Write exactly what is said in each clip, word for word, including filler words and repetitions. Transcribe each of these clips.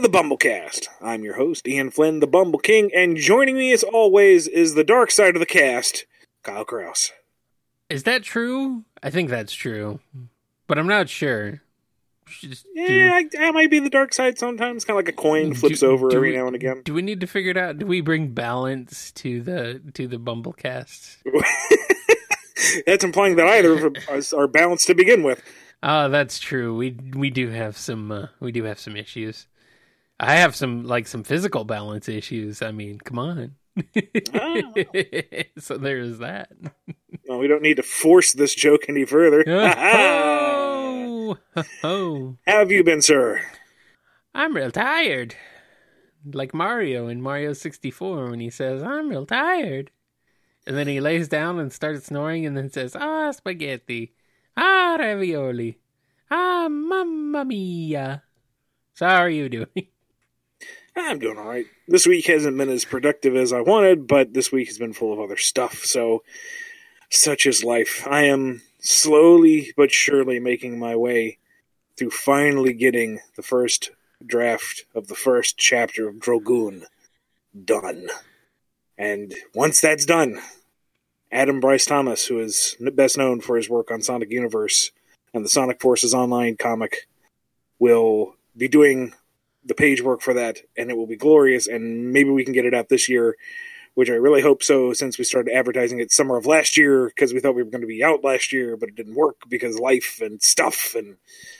the Bumblecast. I'm your host, Ian Flynn, the Bumble King, and joining me as always is the dark side of the cast, Kyle Kraus. Is that true? I think that's true, but I'm not sure. Just yeah, I, I might be the dark side sometimes. Kind of like a coin flips do, over do every we, now and again. Do we need to figure it out? Do we bring balance to the to the Bumblecast? That's implying that either of us are balanced to begin with. Oh, that's true. We we do have some uh, we do have some issues. I have some like some physical balance issues. I mean, come on. Oh. So there's that. Well, we don't need to force this joke any further. Oh, oh. How have you been, sir? I'm real tired. Like Mario in Mario sixty-four when he says, "I'm real tired." And then he lays down and starts snoring and then says, "Ah, spaghetti. Ah, ravioli. Ah, mamma mia." So how are you doing? I'm doing all right. This week hasn't been as productive as I wanted, but this week has been full of other stuff, so such is life. I am slowly but surely making my way through finally getting the first draft of the first chapter of Drogoon done. And once that's done, Adam Bryce Thomas, who is best known for his work on Sonic Universe and the Sonic Forces Online comic, will be doing the page work for that, and it will be glorious, and maybe we can get it out this year, which I really hope so, since we started advertising it summer of last year, because we thought we were going to be out last year, but it didn't work because life and stuff, and...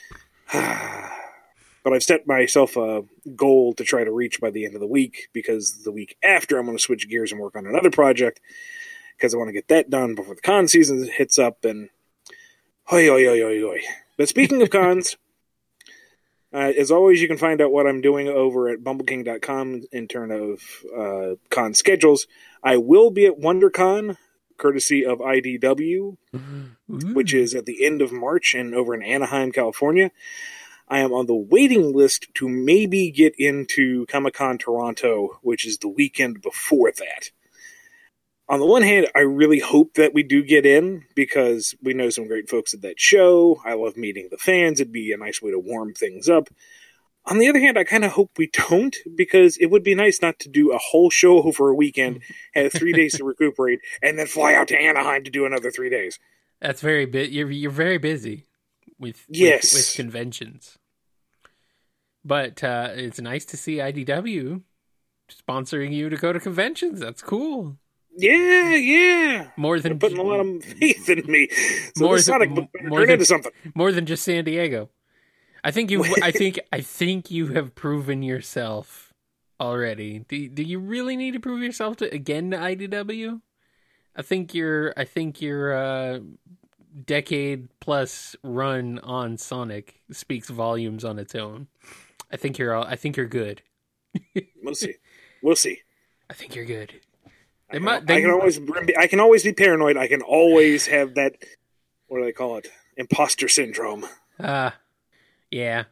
But I've set myself a goal to try to reach by the end of the week, because the week after I'm going to switch gears and work on another project, because I want to get that done before the con season hits up, and hoi, hoi, hoi, hoi, hoi. But speaking of cons, uh, as always, you can find out what I'm doing over at bumbleking dot com in terms of uh, con schedules. I will be at WonderCon, courtesy of I D W, mm-hmm. which is at the end of March and over in Anaheim, California. I am on the waiting list to maybe get into Comic-Con Toronto, which is the weekend before that. On the one hand, I really hope that we do get in, because we know some great folks at that show. I love meeting the fans. It'd be a nice way to warm things up. On the other hand, I kind of hope we don't, because it would be nice not to do a whole show over a weekend, have three days to recuperate, and then fly out to Anaheim to do another three days. That's very bit. You're you're very busy with yes. with, with conventions. But uh, it's nice to see I D W sponsoring you to go to conventions. That's cool. Yeah, yeah. More than They're putting a lot of faith in me. So more Sonic than, turn more than, into something. More than just San Diego. I think you. I think. I think you have proven yourself already. Do Do you really need to prove yourself to again to I D W? I think your. I think your uh, decade plus run on Sonic speaks volumes on its own. I think you're all, I think you're good. We'll see. We'll see. I think you're good. I can, might, they, I can always I can always be paranoid. I can always have that, what do they call it? Imposter syndrome. Ah, uh, yeah.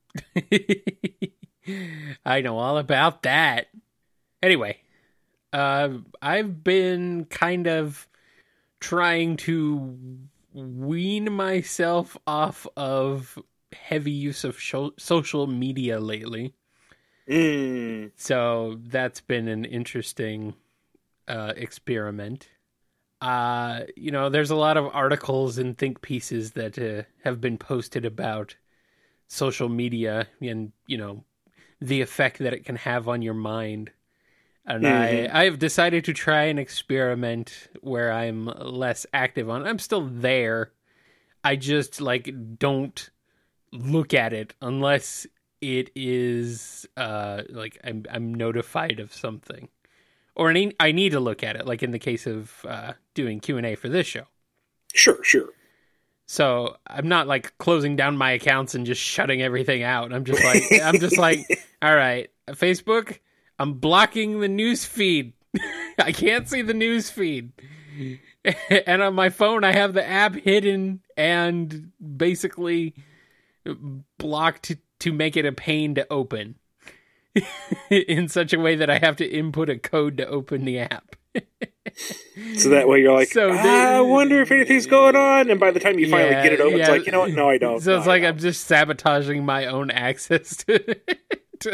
I know all about that. Anyway, uh, I've been kind of trying to wean myself off of heavy use of show, social media lately. Mm. So that's been an interesting uh, experiment. Uh, you know, there's a lot of articles and think pieces that uh, have been posted about social media and, you know, the effect that it can have on your mind. And mm-hmm. I, I have decided to try an experiment where I'm less active on. I'm still there. I just, like, don't look at it unless it is uh like I'm I'm notified of something, or I need, I need to look at it, like in the case of uh doing Q and A for this show. Sure, sure. So I'm not like closing down my accounts and just shutting everything out. I'm just like I'm just like all right, Facebook, I'm blocking the news feed. I can't see the news feed. And on my phone I have the app hidden and basically blocked to, to make it a pain to open in such a way that I have to input a code to open the app. So that way you're like, so ah, they, I wonder if anything's going on. And by the time you finally yeah, get it open, yeah. it's like, you know what? No, I don't. So no, it's like I'm just sabotaging my own access to, to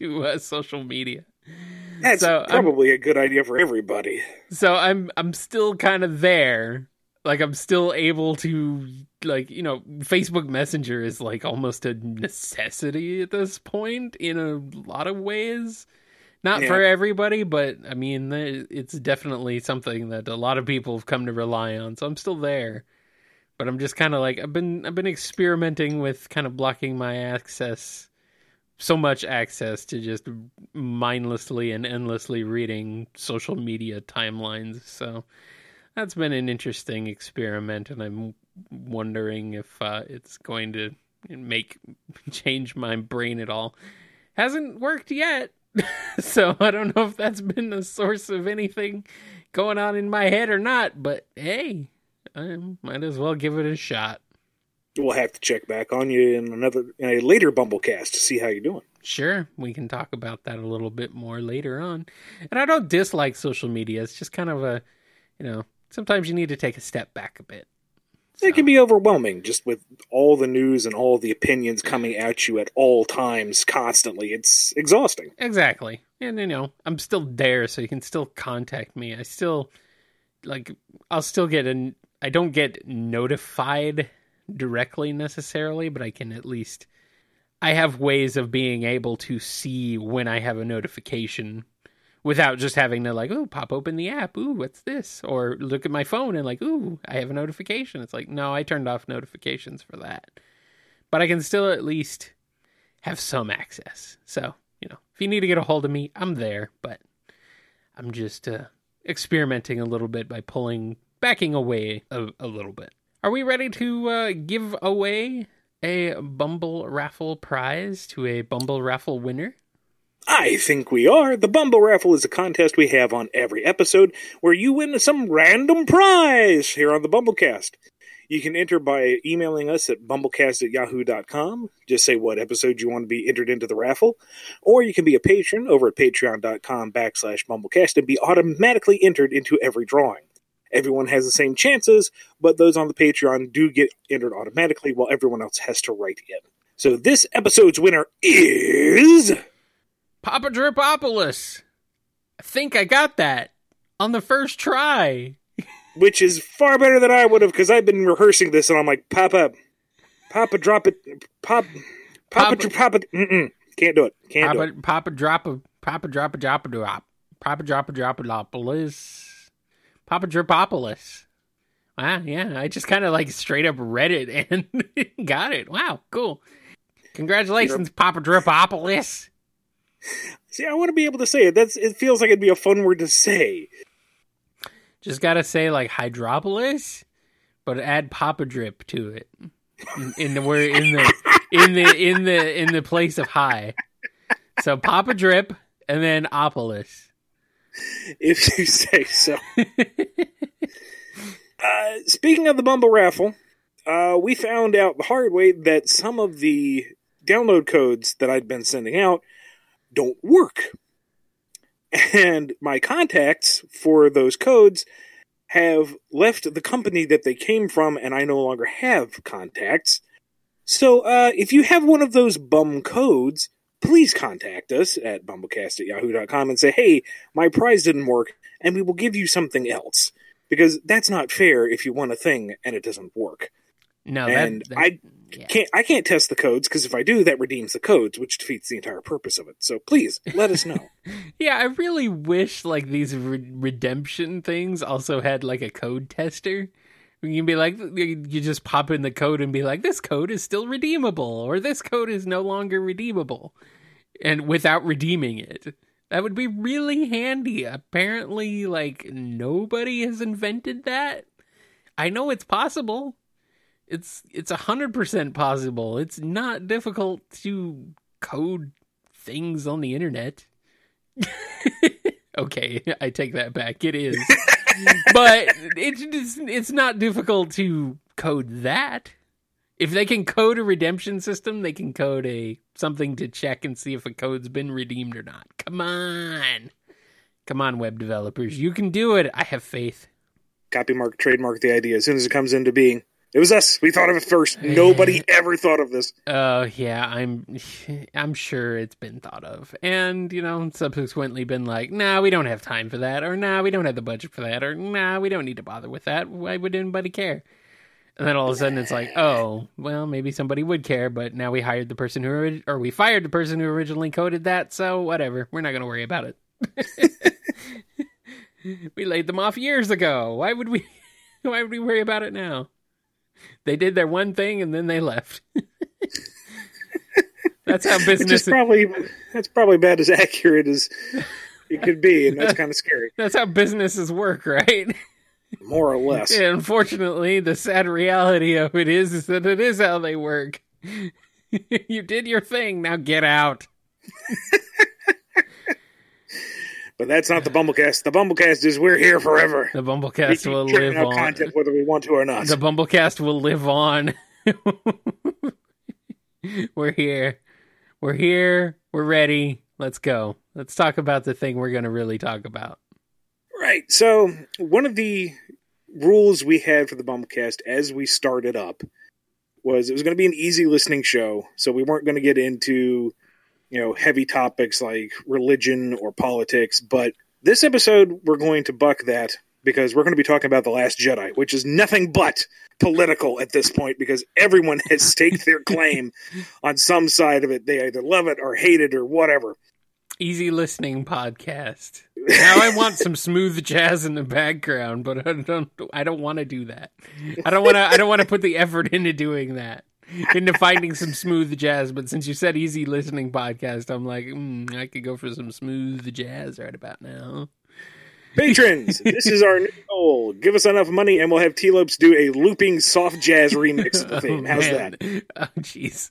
to uh, social media. That's so probably I'm, a good idea for everybody. So I'm I'm still kind of there. Like, I'm still able to, like, you know, Facebook Messenger is like almost a necessity at this point in a lot of ways. Not yeah. for everybody, but I mean, it's definitely something that a lot of people have come to rely on. So I'm still there. But I'm just kind of like, I've been I've been experimenting with kind of blocking my access, so much access to just mindlessly and endlessly reading social media timelines. So that's been an interesting experiment, and I'm wondering if uh, it's going to make change my brain at all. Hasn't worked yet, so I don't know if that's been a source of anything going on in my head or not. But hey, I might as well give it a shot. We'll have to check back on you in another in a later Bumblecast to see how you're doing. Sure, we can talk about that a little bit more later on. And I don't dislike social media. It's just kind of a, you know, sometimes you need to take a step back a bit. So. It can be overwhelming just with all the news and all the opinions coming at you at all times constantly. It's exhausting. Exactly. And, you know, I'm still there, so you can still contact me. I still, like, I'll still get an, I don't get notified directly necessarily, but I can at least, I have ways of being able to see when I have a notification without just having to, like, ooh, pop open the app. Ooh, what's this? Or look at my phone and, like, ooh, I have a notification. It's like, no, I turned off notifications for that. But I can still at least have some access. So, you know, if you need to get a hold of me, I'm there. But I'm just uh, experimenting a little bit by pulling, backing away a, a little bit. Are we ready to uh, give away a Bumble Raffle prize to a Bumble Raffle winner? I think we are. The Bumble Raffle is a contest we have on every episode where you win some random prize here on the Bumblecast. You can enter by emailing us at bumblecast at yahoo dot com. Just say what episode you want to be entered into the raffle. Or you can be a patron over at patreon.com backslash bumblecast and be automatically entered into every drawing. Everyone has the same chances, but those on the Patreon do get entered automatically while everyone else has to write in. So this episode's winner is... Papa Dripopolis. I think I got that on the first try. Which is far better than I would have, because I've been rehearsing this, and I'm like, Papa, Papa drop it, Pop, Papa, Papa, Papa, mm-mm. Can't do it, can't Papa, do it. Papa drop a, Papa drop a drop a drop, Papa drop a drop a dropolis, Papa Dripopolis. Wow, yeah, I just kind of like straight up read it and got it. Wow, cool. Congratulations, you know, Papa Dripopolis. See, I want to be able to say it. That's it. Feels like it'd be a fun word to say. Just gotta say like Hydropolis, but add Papa Drip to it. In, in the word in the in the in the in the place of high. So Papa Drip and then Opolis. If you say so. uh, speaking of the Bumble Raffle, uh, we found out the hard way that some of the download codes that I'd been sending out don't work. And my contacts for those codes have left the company that they came from, and I no longer have contacts. So uh, if you have one of those bum codes, please contact us at bumblecast at yahoo dot com and say, hey, my prize didn't work, and we will give you something else. Because that's not fair if you want a thing and it doesn't work. No, and that, that, I yeah. can't. I can't test the codes because if I do, that redeems the codes, which defeats the entire purpose of it. So please let us know. Yeah, I really wish like these re- redemption things also had like a code tester. You can be like, you just pop in the code and be like, this code is still redeemable, or this code is no longer redeemable, and without redeeming it. That would be really handy. Apparently, like nobody has invented that. I know it's possible. It's it's a hundred percent possible. It's not difficult to code things on the internet. Okay, I take that back. It is, but it's just, it's not difficult to code that. If they can code a redemption system, they can code a something to check and see if a code's been redeemed or not. Come on, come on, web developers, you can do it. I have faith. Copy mark, trademark the idea as soon as it comes into being. It was us. We thought of it first. Nobody ever thought of this. Oh, uh, yeah, I'm I'm sure it's been thought of. And, you know, subsequently been like, nah, we don't have time for that, or nah, we don't have the budget for that, or nah, we don't need to bother with that. Why would anybody care? And then all of a sudden it's like, oh, well, maybe somebody would care, but now we hired the person who, or we fired the person who originally coded that, so whatever. We're not going to worry about it. We laid them off years ago. Why would we, why would we worry about it now? They did their one thing and then they left. That's how business Which is probably that's probably about as accurate as it could be, and that's kind of scary. That's how businesses work, right? More or less. And unfortunately, the sad reality of it is, is that it is how they work. You did your thing, now get out. But that's not the Bumblecast. The Bumblecast is we're here forever. The Bumblecast will live on. Content whether we want to or not. The Bumblecast will live on. We're here. We're here. We're ready. Let's go. Let's talk about the thing we're going to really talk about. Right. So one of the rules we had for the Bumblecast as we started up was it was going to be an easy listening show. So we weren't going to get into, you know, heavy topics like religion or politics. But this episode, we're going to buck that because we're going to be talking about The Last Jedi, which is nothing but political at this point because everyone has staked their claim on some side of it. They either love it or hate it or whatever. Easy listening podcast. Now I want some smooth jazz in the background, but I don't. I don't want to do that. I don't want to. I don't want to put the effort into doing that, into finding some smooth jazz. But since you said easy listening podcast, I'm like, mm, I could go for some smooth jazz right about now. Patrons, this is our new goal. Give us enough money, and we'll have T-Lopes do a looping soft jazz remix of the theme. How's oh, that? Oh, jeez.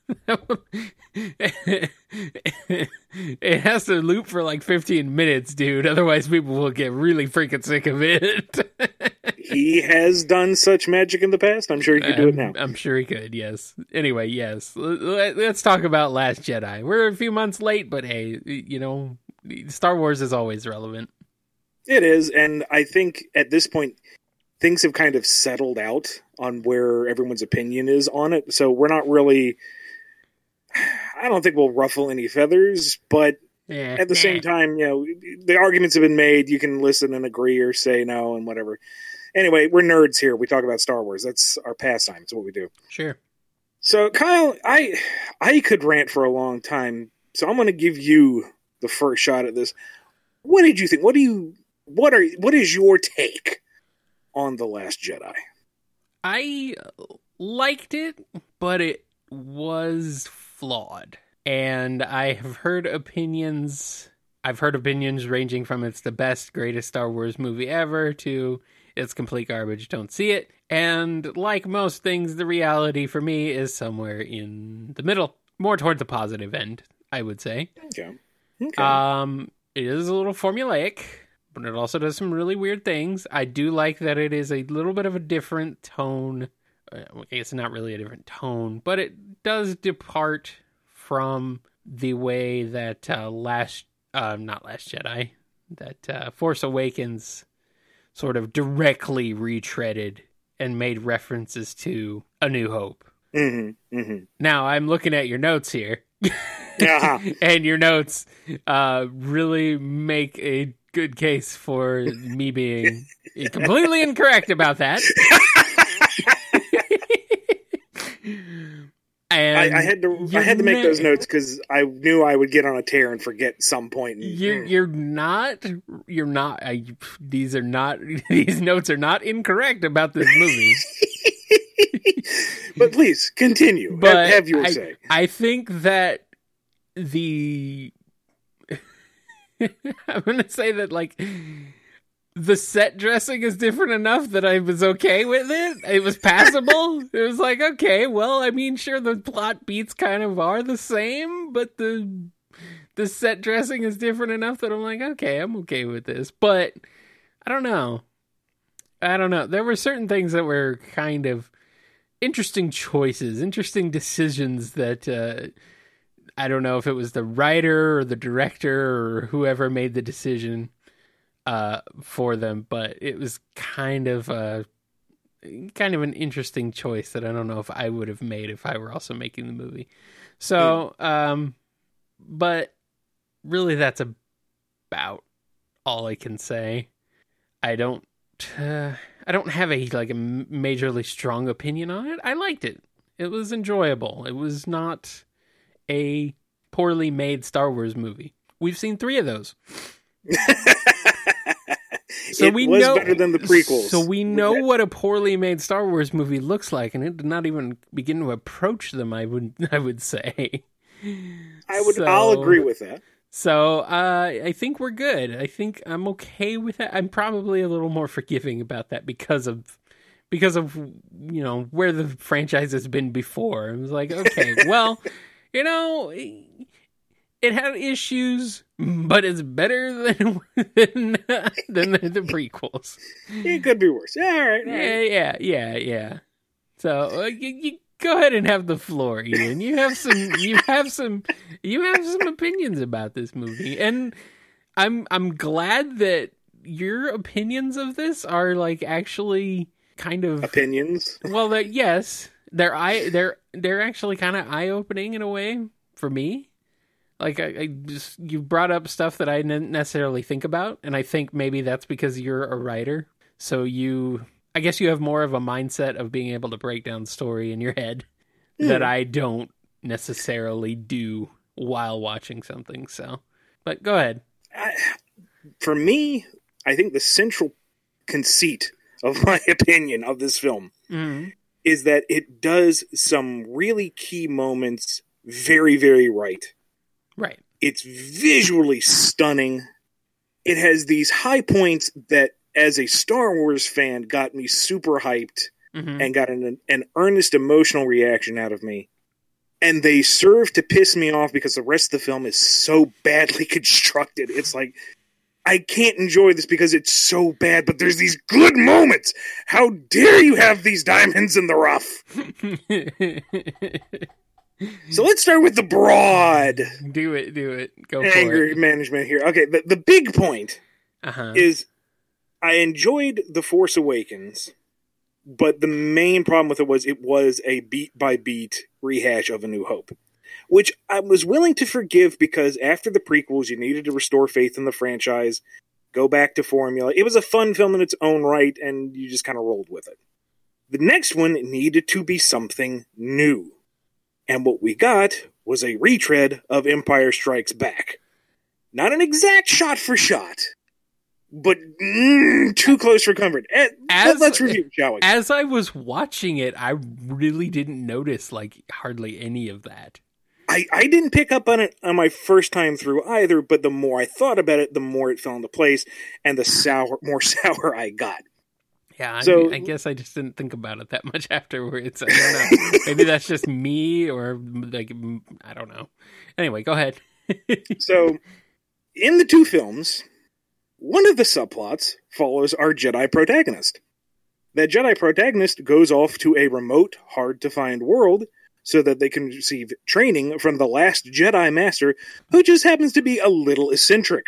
It has to loop for like fifteen minutes, dude. Otherwise, people will get really freaking sick of it. He has done such magic in the past. I'm sure he could do I'm, it now. I'm sure he could, yes. Anyway, yes. Let's talk about Last Jedi. We're a few months late, but hey, you know, Star Wars is always relevant. It is, and I think at this point, things have kind of settled out on where everyone's opinion is on it. So we're not really... I don't think we'll ruffle any feathers, but yeah, at the yeah. same time, you know, the arguments have been made. You can listen and agree or say no and whatever. Anyway, we're nerds here. We talk about Star Wars. That's our pastime. It's what we do. Sure. So, Kyle, I I could rant for a long time, so I'm going to give you the first shot at this. What did you think? What do you? What are? What is your take on The Last Jedi? I liked it, but it was flawed. And I have heard opinions, I've heard opinions ranging from it's the best, greatest Star Wars movie ever to it's complete garbage, don't see it. And like most things, the reality for me is somewhere in the middle, more toward the positive end, I would say. Okay. Okay. Um, it is a little formulaic, but it also does some really weird things. I do like that it is a little bit of a different tone. I guess not really a different tone, but it does depart from the way that uh, last, uh, not Last Jedi, that uh, Force Awakens sort of directly retreaded and made references to A New Hope. Mm-hmm, mm-hmm. Now I'm looking at your notes here, uh-huh. and your notes uh, really make a good case for me being completely incorrect about that. And I, I had to I had to make those notes because I knew I would get on a tear and forget some point. And, you're you're not you're not I, these are not these notes are not incorrect about this movie. But please continue. But have, have your I, say. I think that the I'm gonna say that like the set dressing is different enough that I was okay with it. It was passable. It was like, okay, well, I mean, sure, the plot beats kind of are the same, but the the set dressing is different enough that I'm like, okay, I'm okay with this. But I don't know. I don't know. There were certain things that were kind of interesting choices, interesting decisions that uh, I don't know if it was the writer or the director or whoever made the decision Uh, for them, but it was kind of uh, kind of an interesting choice that I don't know if I would have made if I were also making the movie. So, um, but really that's about all I can say. I don't, uh, I don't have a, like a majorly strong opinion on it. I liked it. It was enjoyable. It was not a poorly made Star Wars movie. We've seen three of those. So it we was know, better than the prequels. So we know what a poorly made Star Wars movie looks like, and it did not even begin to approach them, I would I would say. I would so, I'll agree with that. So uh, I think we're good. I think I'm okay with that. I'm probably a little more forgiving about that because of because of you know where the franchise has been before. I was like, okay, well, you know, it had issues, but it's better than than, than the, the prequels. It could be worse. Yeah, all right. All yeah, right. yeah, yeah, yeah. So uh, you, you go ahead and have the floor, Ian. You have some, you have some, you have some opinions about this movie, and I'm I'm glad that your opinions of this are like actually kind of opinions. Well, that yes, they're I they're they're actually kind of eye opening in a way for me. Like, I, I just, you brought up stuff that I didn't necessarily think about, and I think maybe that's because you're a writer. So you, I guess you have more of a mindset of being able to break down the story in your head mm. that I don't necessarily do while watching something. So, but go ahead. I, for me, I think the central conceit of my opinion of this film mm. is that it does some really key moments very, very right. Right. It's visually stunning. It has these high points that, as a Star Wars fan, got me super hyped mm-hmm. and got an, an earnest emotional reaction out of me. And they serve to piss me off because the rest of the film is so badly constructed. It's like, I can't enjoy this because it's so bad, but there's these good moments. How dare you have these diamonds in the rough? So let's start with the broad. Do it, do it. Go anger for it. Anger management here. Okay, the, the big point uh-huh. is I enjoyed The Force Awakens, but the main problem with it was it was a beat-by-beat rehash of A New Hope, which I was willing to forgive because after the prequels, you needed to restore faith in the franchise, go back to formula. It was a fun film in its own right, and you just kind of rolled with it. The next one needed to be something new. And what we got was a retread of Empire Strikes Back. Not an exact shot for shot, but mm, too close for comfort. As, Let's review, shall we? As I was watching it, I really didn't notice like hardly any of that. I, I didn't pick up on it on my first time through either, but the more I thought about it, the more it fell into place, and the sour, more sour I got. Yeah, so, I, mean, I guess I just didn't think about it that much afterwards. I don't know. Maybe that's just me, or like I don't know. Anyway, go ahead. So, in the two films, one of the subplots follows our Jedi protagonist. That Jedi protagonist goes off to a remote, hard-to-find world so that they can receive training from the last Jedi Master, who just happens to be a little eccentric.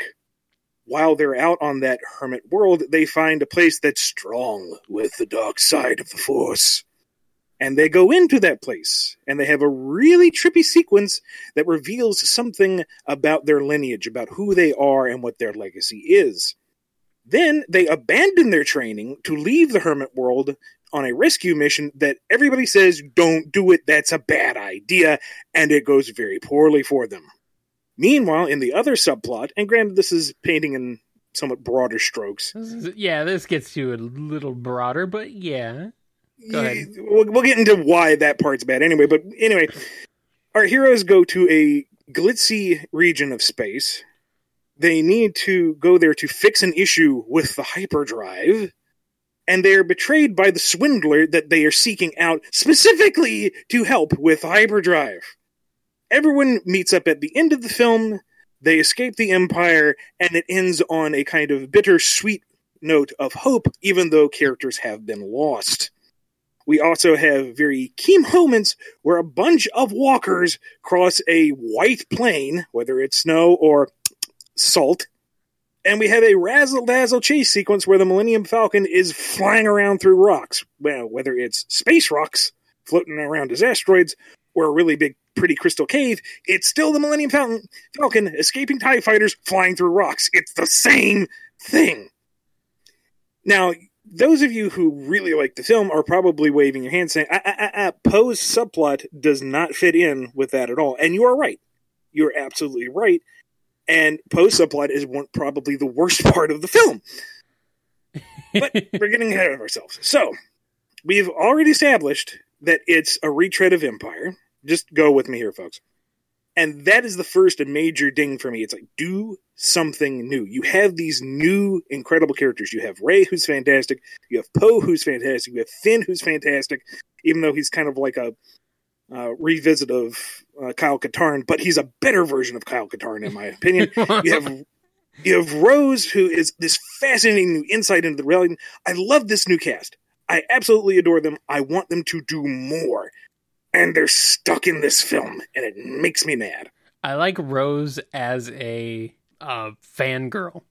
While they're out on that hermit world, they find a place that's strong with the dark side of the Force. And they go into that place, and they have a really trippy sequence that reveals something about their lineage, about who they are and what their legacy is. Then they abandon their training to leave the hermit world on a rescue mission that everybody says, don't do it, that's a bad idea, and it goes very poorly for them. Meanwhile, in the other subplot, and granted this is painting in somewhat broader strokes. This is, yeah, this gets you a little broader, but yeah. Go ahead. We'll, we'll get into why that part's bad anyway, but anyway, our heroes go to a glitzy region of space. They need to go there to fix an issue with the hyperdrive, and they are betrayed by the swindler that they are seeking out specifically to help with the hyperdrive. Everyone meets up at the end of the film, they escape the Empire, and it ends on a kind of bittersweet note of hope, even though characters have been lost. We also have very key moments where a bunch of walkers cross a white plain, whether it's snow or salt, And we have a razzle-dazzle chase sequence where the Millennium Falcon is flying around through rocks. Well, whether it's space rocks floating around as asteroids or a really big, pretty crystal cave, it's still the Millennium Falcon, Falcon escaping TIE fighters flying through rocks. It's the same thing. Now, those of you who really like the film are probably waving your hand saying, ah, ah, ah, ah, Poe's subplot does not fit in with that at all. And you are right. You're absolutely right. And Poe's subplot is one, probably the worst part of the film. But we're getting ahead of ourselves. So, we've already established that it's a retread of Empire. Just go with me here, folks. And that is the first major ding for me. It's like, do something new. You have these new, incredible characters. You have Rey, who's fantastic. You have Poe, who's fantastic. You have Finn, who's fantastic, even though he's kind of like a uh, revisit of uh, Kyle Katarn, but he's a better version of Kyle Katarn, in my opinion. You have you have Rose, who is this fascinating new insight into the rebellion. I love this new cast. I absolutely adore them. I want them to do more. And they're stuck in this film, and it makes me mad. I like Rose as a uh, fangirl.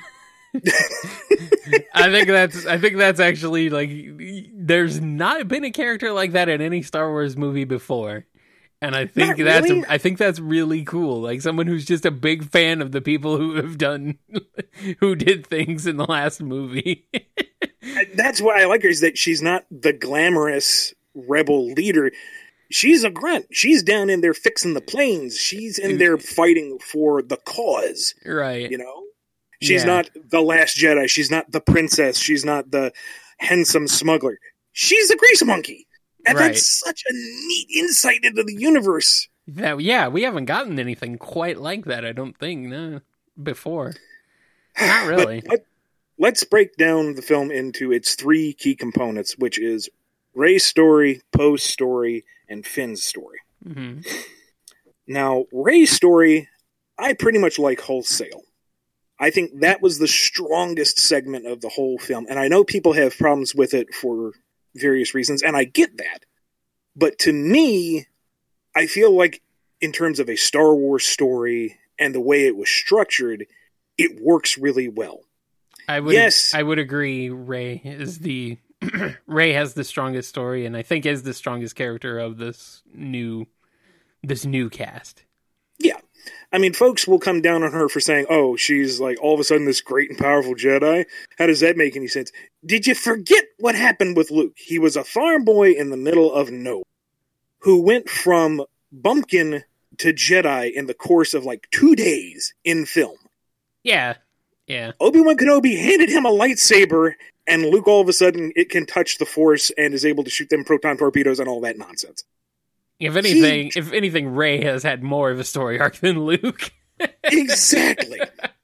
I think that's I think that's actually like there's not been a character like that in any Star Wars movie before. And I think Not that's really. I think that's really cool. Like someone who's just a big fan of the people who have done who did things in the last movie. That's why I like her, is that she's not the glamorous rebel leader. She's a grunt. She's down in there fixing the planes. She's in there fighting for the cause. Right. You know? She's Yeah. not the last Jedi. She's not the princess. She's not the handsome smuggler. She's a grease monkey. And Right. that's such a neat insight into the universe. That, yeah, we haven't gotten anything quite like that, I don't think, no, before. Not really. But let, let's break down the film into its three key components, which is Rey's story, Poe's story, and Finn's story. Mm-hmm. Now, Rey's story, I pretty much like wholesale. I think that was the strongest segment of the whole film, and I know people have problems with it for various reasons, and I get that. But to me, I feel like in terms of a Star Wars story and the way it was structured, it works really well. I would Yes. I would agree Rey is the Rey has the strongest story, and I think is the strongest character of this new this new cast. Yeah. I mean, folks will come down on her for saying, oh, she's like all of a sudden this great and powerful Jedi. How does that make any sense? Did you forget what happened with Luke? He was a farm boy in the middle of nowhere who went from bumpkin to Jedi in the course of like two days in film. Yeah. Yeah. Obi-Wan Kenobi handed him a lightsaber, and Luke all of a sudden it can touch the Force and is able to shoot them proton torpedoes and all that nonsense. If anything, if anything, Rey has had more of a story arc than Luke. Exactly.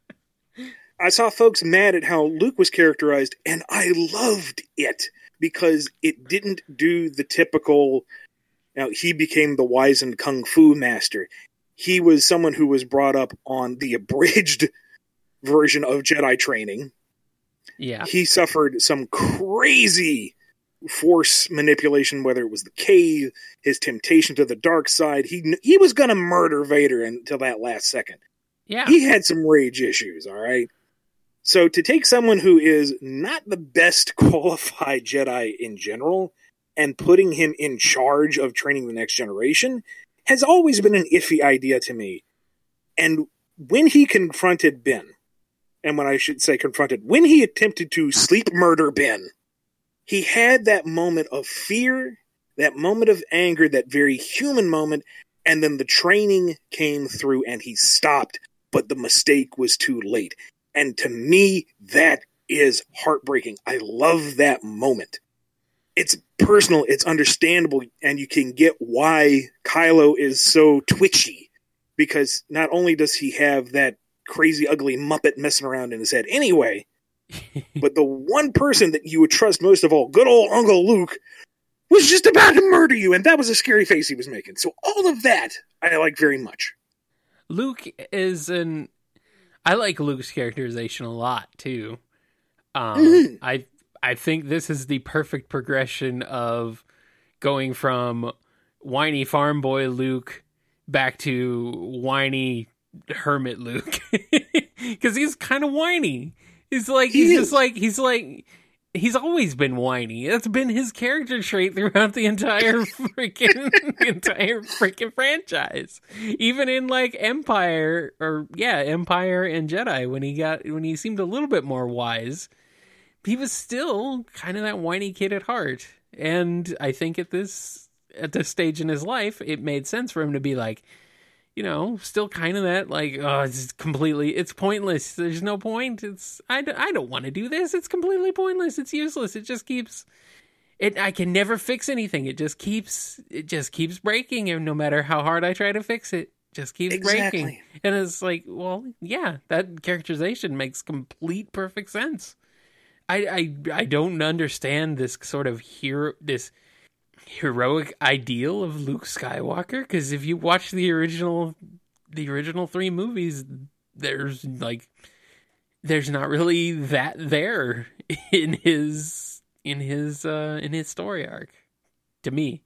I saw folks mad at how Luke was characterized, and I loved it because it didn't do the typical, you know, he became the wizened kung fu master. He was someone who was brought up on the abridged version of Jedi training. Yeah. He suffered some crazy force manipulation, whether it was the cave, his temptation to the dark side. He he was going to murder Vader until that last second. Yeah. He had some rage issues, all right? So to take someone who is not the best qualified Jedi in general and putting him in charge of training the next generation has always been an iffy idea to me. And when he confronted Ben, and when I should say confronted, when he attempted to sleep murder Ben, he had that moment of fear, that moment of anger, that very human moment, and then the training came through and he stopped, but the mistake was too late. And to me, that is heartbreaking. I love that moment. It's personal, it's understandable, and you can get why Kylo is so twitchy, because not only does he have that crazy, ugly Muppet messing around in his head anyway, but the one person that you would trust most of all, good old Uncle Luke, was just about to murder you, and that was a scary face he was making. So all of that, I like very much. Luke is an... I like Luke's characterization a lot, too. Um, Mhm. I I think this is the perfect progression of going from whiny farm boy Luke back to whiny hermit Luke. because he's kind of whiny. He's like, he he's is. just like, he's like, he's always been whiny. That's been his character trait throughout the entire freaking, the entire freaking franchise. Even in like Empire, or yeah, Empire and Jedi, when he got, when he seemed a little bit more wise, he was still kind of that whiny kid at heart. And I think at this, at this stage in his life, it made sense for him to be like, you know, still kind of that, like, oh, it's completely, it's pointless. There's no point. It's, I, I don't want to do this. It's completely pointless. It's useless. It just keeps, it, I can never fix anything. It just keeps, it just keeps breaking. And no matter how hard I try to fix it, just keeps exactly. breaking. And it's like, well, yeah, that characterization makes complete perfect sense. I, I, I don't understand this sort of hero, this heroic ideal of Luke Skywalker, because if you watch the original the original three movies, there's like there's not really that there in his in his uh in his story arc to me.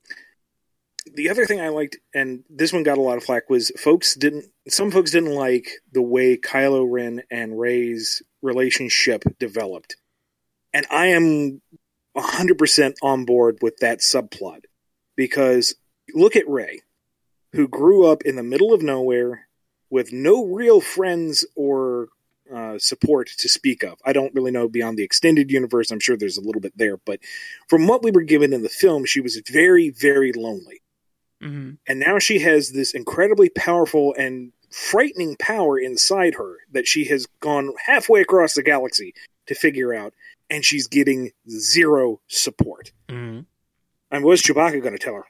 The other thing I liked, and this one got a lot of flack, was folks didn't some folks didn't like the way Kylo Ren and Rey's relationship developed. And I am one hundred percent on board with that subplot, because look at Rey, who grew up in the middle of nowhere with no real friends or uh, support to speak of. I don't really know beyond the extended universe. I'm sure there's a little bit there, but from what we were given in the film, she was very, very lonely. Mm-hmm. And now she has this incredibly powerful and frightening power inside her that she has gone halfway across the galaxy to figure out. And she's getting zero support. Mm-hmm. And what's Chewbacca going to tell her?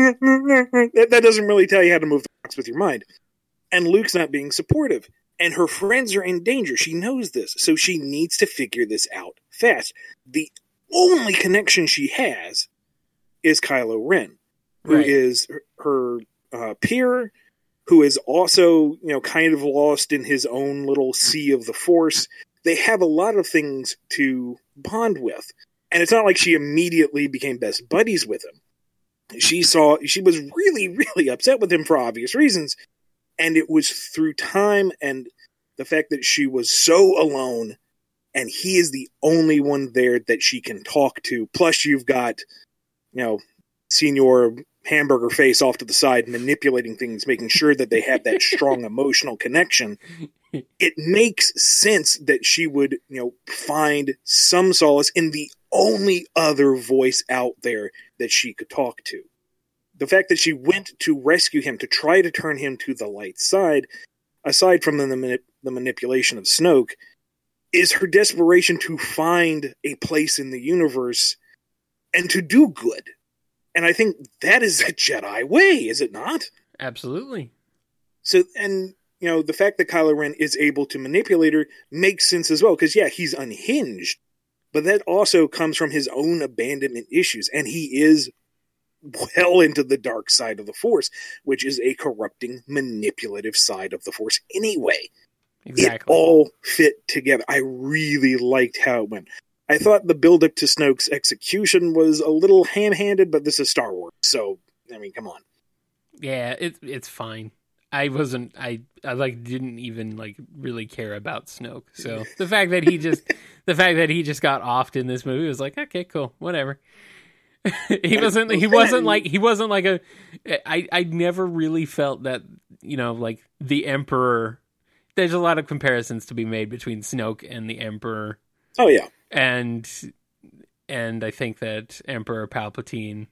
that, that doesn't really tell you how to move the box with your mind. And Luke's not being supportive. And her friends are in danger. She knows this. So she needs to figure this out fast. The only connection she has is Kylo Ren, who right. is her uh, peer, who is also, you know, kind of lost in his own little sea of the Force. They have a lot of things to bond with. And it's not like she immediately became best buddies with him. She saw, she was really, really upset with him for obvious reasons. And it was through time and the fact that she was so alone and he is the only one there that she can talk to. Plus you've got, you know, Senior Hamburger Face off to the side manipulating things, making sure that they have that strong emotional connection. It makes sense that she would, you know, find some solace in the only other voice out there that she could talk to. The fact that she went to rescue him, to try to turn him to the light side, aside from the, manip- the manipulation of Snoke, is her desperation to find a place in the universe and to do good. And I think that is the Jedi way, is it not? Absolutely. So, and, you know, the fact that Kylo Ren is able to manipulate her makes sense as well, because, yeah, he's unhinged, but that also comes from his own abandonment issues, and he is well into the dark side of the Force, which is a corrupting, manipulative side of the Force anyway. Exactly. It all fit together. I really liked how it went. I thought the build-up to Snoke's execution was a little ham-handed, but this is Star Wars, so, I mean, come on. Yeah, it, it's fine. I wasn't, I, I, like, didn't even, like, really care about Snoke, so the fact that he just, the fact that he just got offed in this movie was like, okay, cool, whatever. he wasn't, he wasn't like, he wasn't like a, I, I never really felt that, you know, like, the Emperor, there's a lot of comparisons to be made between Snoke and the Emperor. Oh, yeah. And and I think that Emperor Palpatine,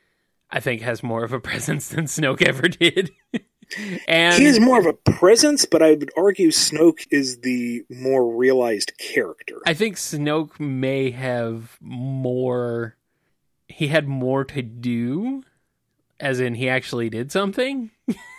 I think, has more of a presence than Snoke ever did. And he has more of a presence, but I would argue Snoke is the more realized character. I think Snoke may have more... He had more to do, as in he actually did something.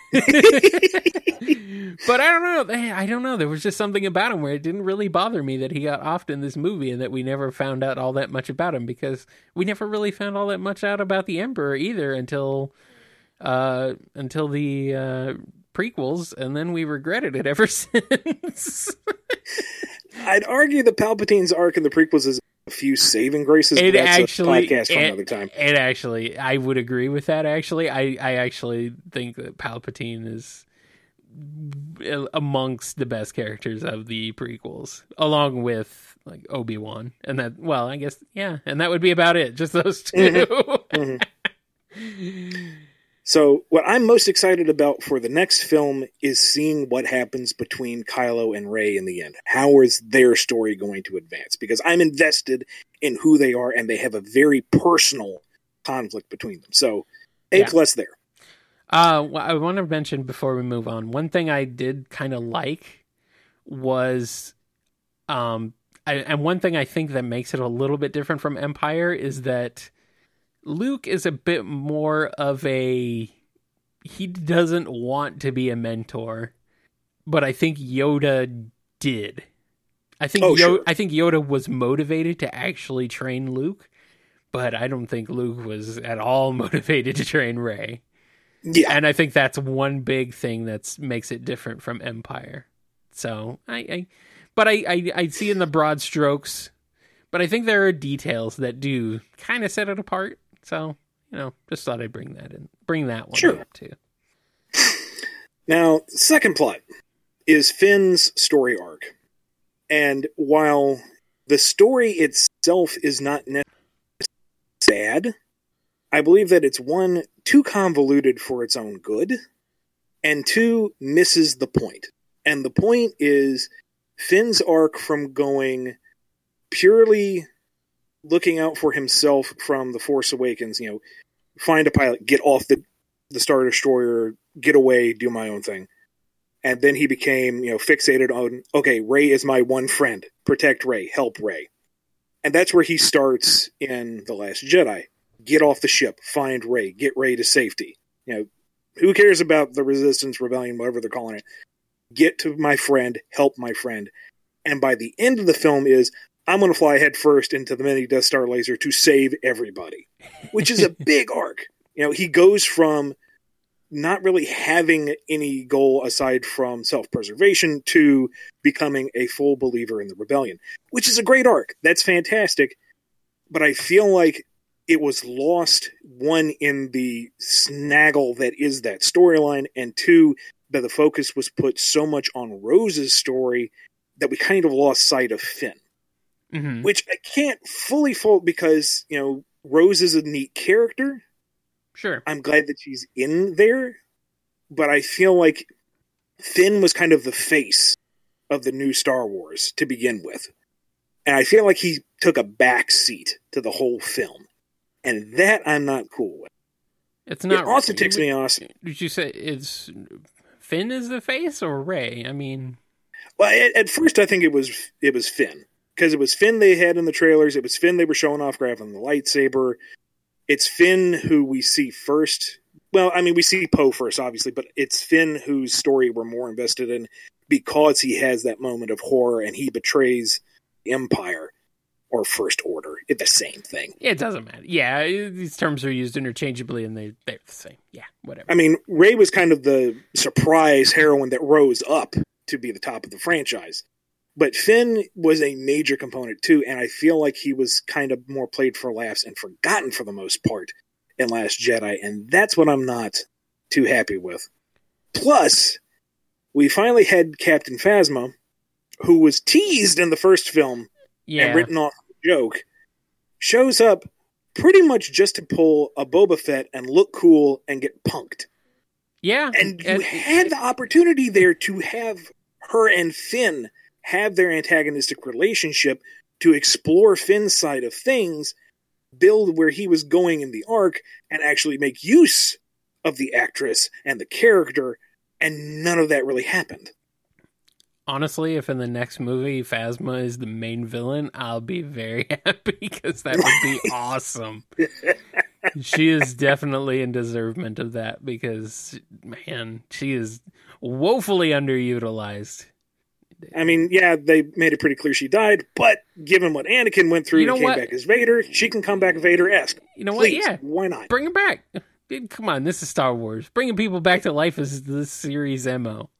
But I don't know. I don't know. There was just something about him where it didn't really bother me that he got offed in this movie and that we never found out all that much about him, because we never really found all that much out about the Emperor either until uh, until the uh, prequels, and then we regretted it ever since. I'd argue that Palpatine's arc in the prequels is a few saving graces. It but that's actually, a podcast for it, another time. It actually, I would agree with that. Actually, I, I actually think that Palpatine is amongst the best characters of the prequels, along with like Obi-Wan, and that, well, I guess, yeah, and that would be about it. Just those two. Mm-hmm. Mm-hmm. So what I'm most excited about for the next film is seeing what happens between Kylo and Rey in the end. How is their story going to advance? Because I'm invested in who they are, and they have a very personal conflict between them. So A yeah. plus there. Uh, I want to mention before we move on, one thing I did kind of like was, um, I, and one thing I think that makes it a little bit different from Empire is that Luke is a bit more of a, he doesn't want to be a mentor, but I think Yoda did. I think oh, Yoda, sure. I think Yoda was motivated to actually train Luke, but I don't think Luke was at all motivated to train Rey. Yeah. And I think that's one big thing that makes it different from Empire. So I, I but I, I, I see in the broad strokes, but I think there are details that do kind of set it apart. So, you know, just thought I'd bring that in, bring that one sure. up too. Now, second plot is Finn's story arc. And while the story itself is not necessarily sad, I believe that it's, one, too convoluted for its own good, and two, misses the point. And the point is Finn's arc from going purely looking out for himself from The Force Awakens, you know, find a pilot, get off the, the Star Destroyer, get away, do my own thing. And then he became, you know, fixated on, okay, Rey is my one friend. Protect Rey, help Rey. And that's where he starts in The Last Jedi. Get off the ship, find Rey, get Rey to safety. You know, who cares about the Resistance, Rebellion, whatever they're calling it? Get to my friend, help my friend. And by the end of the film is, I'm going to fly head first into the mini Death Star laser to save everybody. Which is a big arc. You know, he goes from not really having any goal aside from self-preservation to becoming a full believer in the rebellion, which is a great arc. That's fantastic. But I feel like it was lost, one, in the snaggle that is that storyline, and two, that the focus was put so much on Rose's story that we kind of lost sight of Finn. Mm-hmm. Which I can't fully fault because, you know, Rose is a neat character. Sure. I'm glad that she's in there, but I feel like Finn was kind of the face of the new Star Wars to begin with. And I feel like he took a back seat to the whole film. And that I'm not cool with. It's not. It also ticks me off. Did you say it's Finn is the face or Rey? I mean, well, at, at first I think it was it was Finn, because it was Finn they had in the trailers. It was Finn they were showing off grabbing the lightsaber. It's Finn who we see first. Well, I mean, we see Poe first, obviously, but it's Finn whose story we're more invested in because he has that moment of horror and he betrays the Empire. Or First Order. It's the same thing. It doesn't matter. Yeah, these terms are used interchangeably and they, they're the same. Yeah, whatever. I mean, Rey was kind of the surprise heroine that rose up to be the top of the franchise. But Finn was a major component too, and I feel like he was kind of more played for laughs and forgotten for the most part in Last Jedi, and that's what I'm not too happy with. Plus, we finally had Captain Phasma, who was teased in the first film, yeah. and written off as a joke, shows up pretty much just to pull a Boba Fett and look cool and get punked. Yeah. And you had the opportunity there to have her and Finn have their antagonistic relationship, to explore Finn's side of things, build where he was going in the arc, and actually make use of the actress and the character, and none of that really happened. Honestly, if in the next movie Phasma is the main villain, I'll be very happy because that would be awesome. She is definitely in deservement of that because, man, she is woefully underutilized. I mean, yeah, they made it pretty clear she died, but given what Anakin went through you know and came what? back as Vader, she can come back Vader-esque. You know Please, what? Yeah. Why not? Bring her back. Come on, this is Star Wars. Bringing people back to life is this series' M O.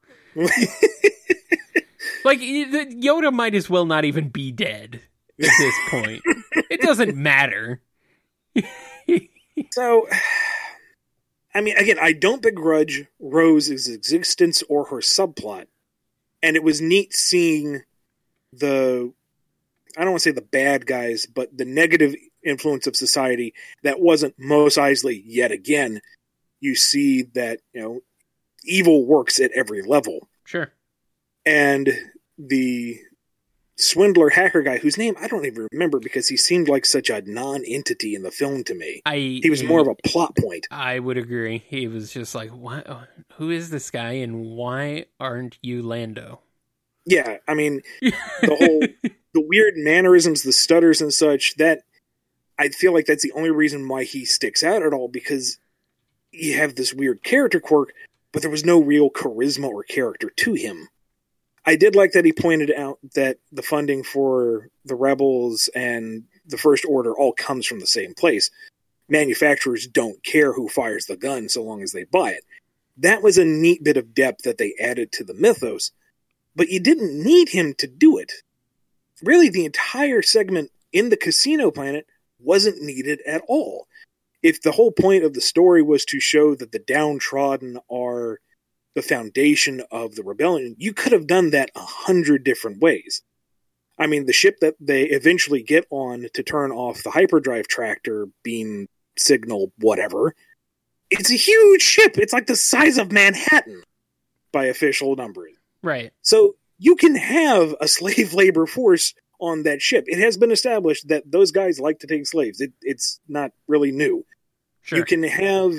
Like, Yoda might as well not even be dead at this point. It doesn't matter. So, I mean, again, I don't begrudge Rose's existence or her subplot. And it was neat seeing the, I don't want to say the bad guys, but the negative influence of society that wasn't Mos Eisley yet again. You see that, you know, evil works at every level. Sure. And the swindler hacker guy, whose name I don't even remember because he seemed like such a non-entity in the film to me. I, he was more of a plot point. I would agree. He was just like, what? Who is this guy and why aren't you Lando? Yeah, I mean, the whole, the weird mannerisms, the stutters and such, that I feel like that's the only reason why he sticks out at all, because you have this weird character quirk, but there was no real charisma or character to him. I did like that he pointed out that the funding for the Rebels and the First Order all comes from the same place. Manufacturers don't care who fires the gun so long as they buy it. That was a neat bit of depth that they added to the mythos, but you didn't need him to do it. Really, the entire segment in the casino planet wasn't needed at all. If the whole point of the story was to show that the downtrodden are the foundation of the rebellion, you could have done that a hundred different ways. I mean, the ship that they eventually get on to turn off the hyperdrive tractor, beam, signal, whatever, it's a huge ship. It's like the size of Manhattan by official numbers. Right. So you can have a slave labor force on that ship. It has been established that those guys like to take slaves. It, it's not really new. Sure. You can have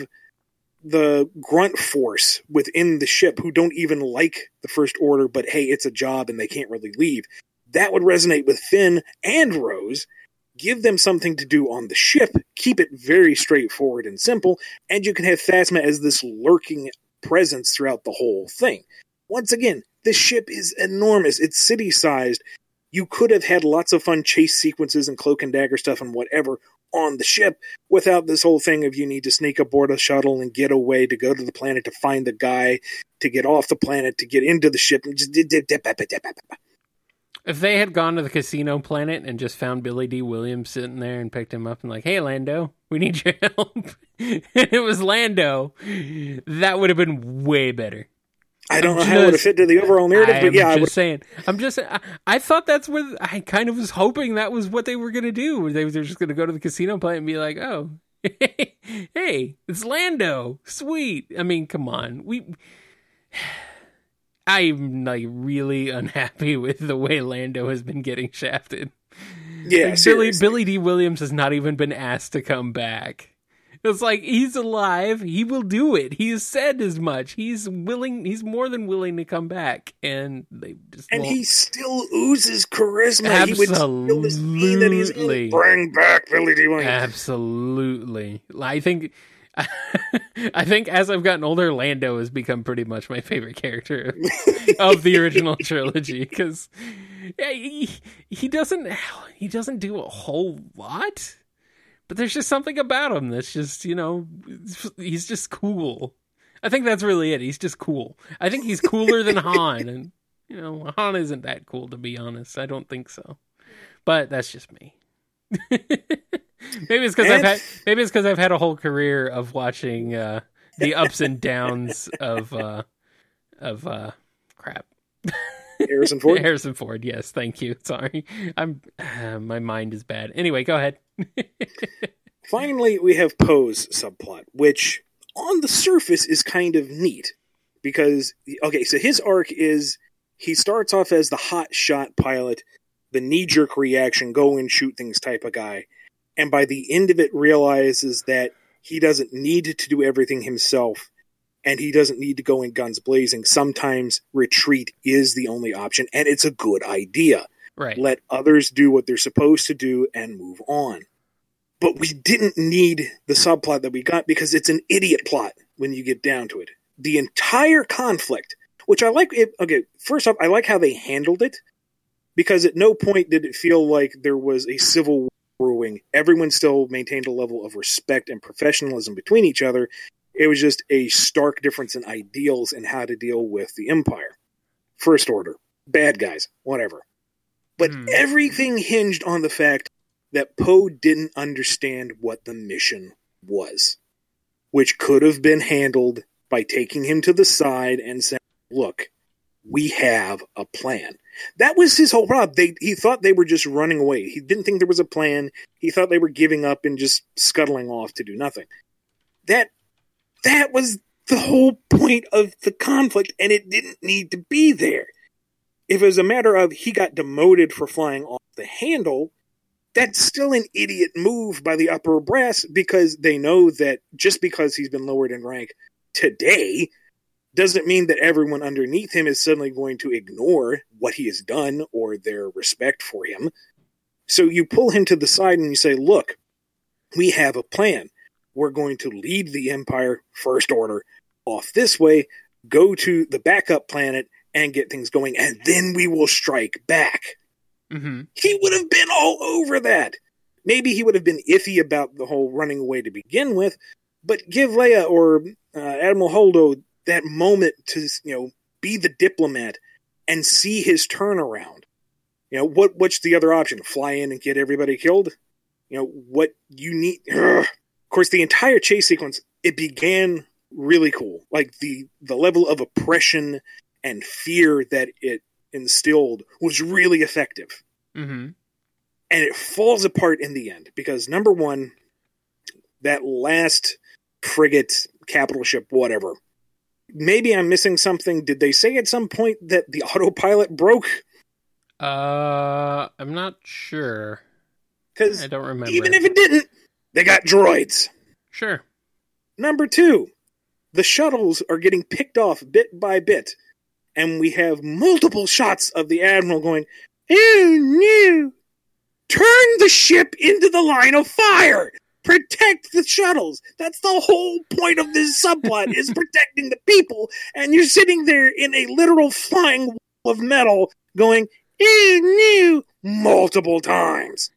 the grunt force within the ship who don't even like the First Order, but hey, it's a job and they can't really leave. That would resonate with Finn and Rose. Give them something to do on the ship. Keep it very straightforward and simple. And you can have Phasma as this lurking presence throughout the whole thing. Once again, this ship is enormous. It's city-sized. You could have had lots of fun chase sequences and cloak and dagger stuff and whatever on the ship without this whole thing of you need to sneak aboard a shuttle and get away to go to the planet to find the guy, to get off the planet, to get into the ship. If they had gone to the casino planet and just found Billy D. Williams sitting there and picked him up and like, hey, Lando, we need your help. And it was Lando. That would have been way better. I don't I'm know just, how it would have fit to the overall narrative, I'm but yeah, just I was saying. I'm just. I, I thought that's what I kind of was hoping that was what they were going to do. They were just going to go to the casino planet and be like, "Oh, hey, it's Lando, sweet." I mean, come on, we. I'm like really unhappy with the way Lando has been getting shafted. Yeah, like, Billy Billy D. Williams has not even been asked to come back. It's like, he's alive. He will do it. He has said as much. He's willing. He's more than willing to come back. And they just and won't. He still oozes charisma. Absolutely. He would that he's gonna bring back Billy D. Williams. Absolutely. I think. I think as I've gotten older, Lando has become pretty much my favorite character of the original trilogy because he, he doesn't he doesn't do a whole lot. But there's just something about him that's just, you know, he's just cool. I think that's really it. He's just cool. I think he's cooler than Han. And, you know, Han isn't that cool, to be honest. I don't think so. But that's just me. Maybe it's because I've had maybe it's because I've had a whole career of watching uh, the ups and downs of uh, of uh, crap. Harrison Ford. Harrison Ford. Yes, thank you. Sorry, I'm uh, my mind is bad. Anyway, go ahead. Finally, we have Poe's subplot, which on the surface is kind of neat because okay, so his arc is he starts off as the hot shot pilot, the knee jerk reaction, go and shoot things type of guy. And by the end of it realizes that he doesn't need to do everything himself and he doesn't need to go in guns blazing. Sometimes retreat is the only option and it's a good idea. Right. Let others do what they're supposed to do and move on. But we didn't need the subplot that we got because it's an idiot plot when you get down to it. The entire conflict, which I like it. Okay, first off, I like how they handled it because at no point did it feel like there was a civil war brewing. Everyone still maintained a level of respect and professionalism between each other. It was just a stark difference in ideals and how to deal with the Empire. First Order, bad guys, whatever. But mm. everything hinged on the fact that Poe didn't understand what the mission was. which could have been handled by taking him to the side and saying, look, we have a plan. That was his whole problem. They, he thought they were just running away. He didn't think there was a plan. He thought they were giving up and just scuttling off to do nothing. That that was the whole point of the conflict, and it didn't need to be there. If it was a matter of he got demoted for flying off the handle, that's still an idiot move by the upper brass, because they know that just because he's been lowered in rank today doesn't mean that everyone underneath him is suddenly going to ignore what he has done or their respect for him. So you pull him to the side and you say, look, we have a plan. We're going to lead the Empire First Order off this way, go to the backup planet, and get things going, and then we will strike back. Mm-hmm. He would have been all over that. Maybe he would have been iffy about the whole running away to begin with, but give Leia or uh, Admiral Holdo that moment to, you know, be the diplomat and see his turnaround. You know, what? What's the other option? Fly in and get everybody killed? You know, what you need... Ugh. Of course, the entire chase sequence, it began really cool. Like, the, the level of oppression and fear that it instilled was really effective. Mm-hmm. And it falls apart in the end, because number one, that last frigate, capital ship, whatever. Maybe I'm missing something. Did they say at some point that the autopilot broke? Uh, I'm not sure. Because I don't remember. Even if it didn't, they got droids. Sure. Number Number two, the shuttles are getting picked off bit by bit. And we have multiple shots of the Admiral going, oh no! Turn the ship into the line of fire! Protect the shuttles! That's the whole point of this subplot, is protecting the people, and you're sitting there in a literal flying wall of metal going, oh no! Multiple times.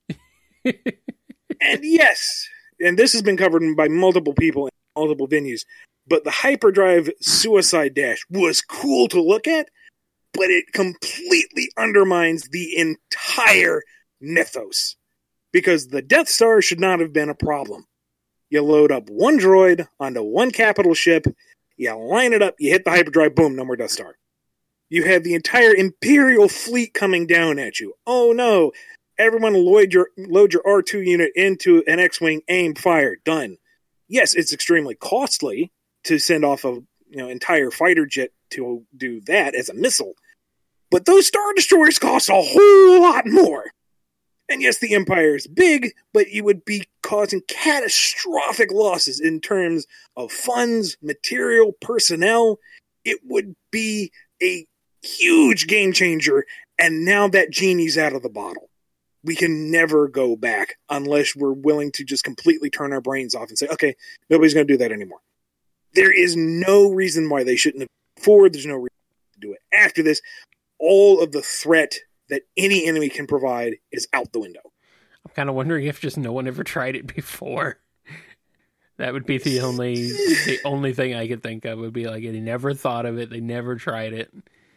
And yes, and this has been covered by multiple people in multiple venues, but the hyperdrive suicide dash was cool to look at, but it completely undermines the entire mythos. Because the Death Star should not have been a problem. You load up one droid onto one capital ship, you line it up, you hit the hyperdrive, boom, no more Death Star. You have the entire Imperial fleet coming down at you. Oh no, everyone load your, load your R two unit into an X-Wing, aim, fire, done. Yes, it's extremely costly to send off a you know entire fighter jet to do that as a missile. But those Star Destroyers cost a whole lot more. And yes, the Empire is big, but you would be causing catastrophic losses in terms of funds, material, personnel. It would be a huge game changer, and now that genie's out of the bottle. We can never go back unless we're willing to just completely turn our brains off and say, okay, nobody's going to do that anymore. There is no reason why they shouldn't have before. There's no reason to do it after this. All of the threat that any enemy can provide is out the window. I'm kind of wondering if just no one ever tried it before. That would be the only the only thing I could think of would be like they never thought of it, they never tried it.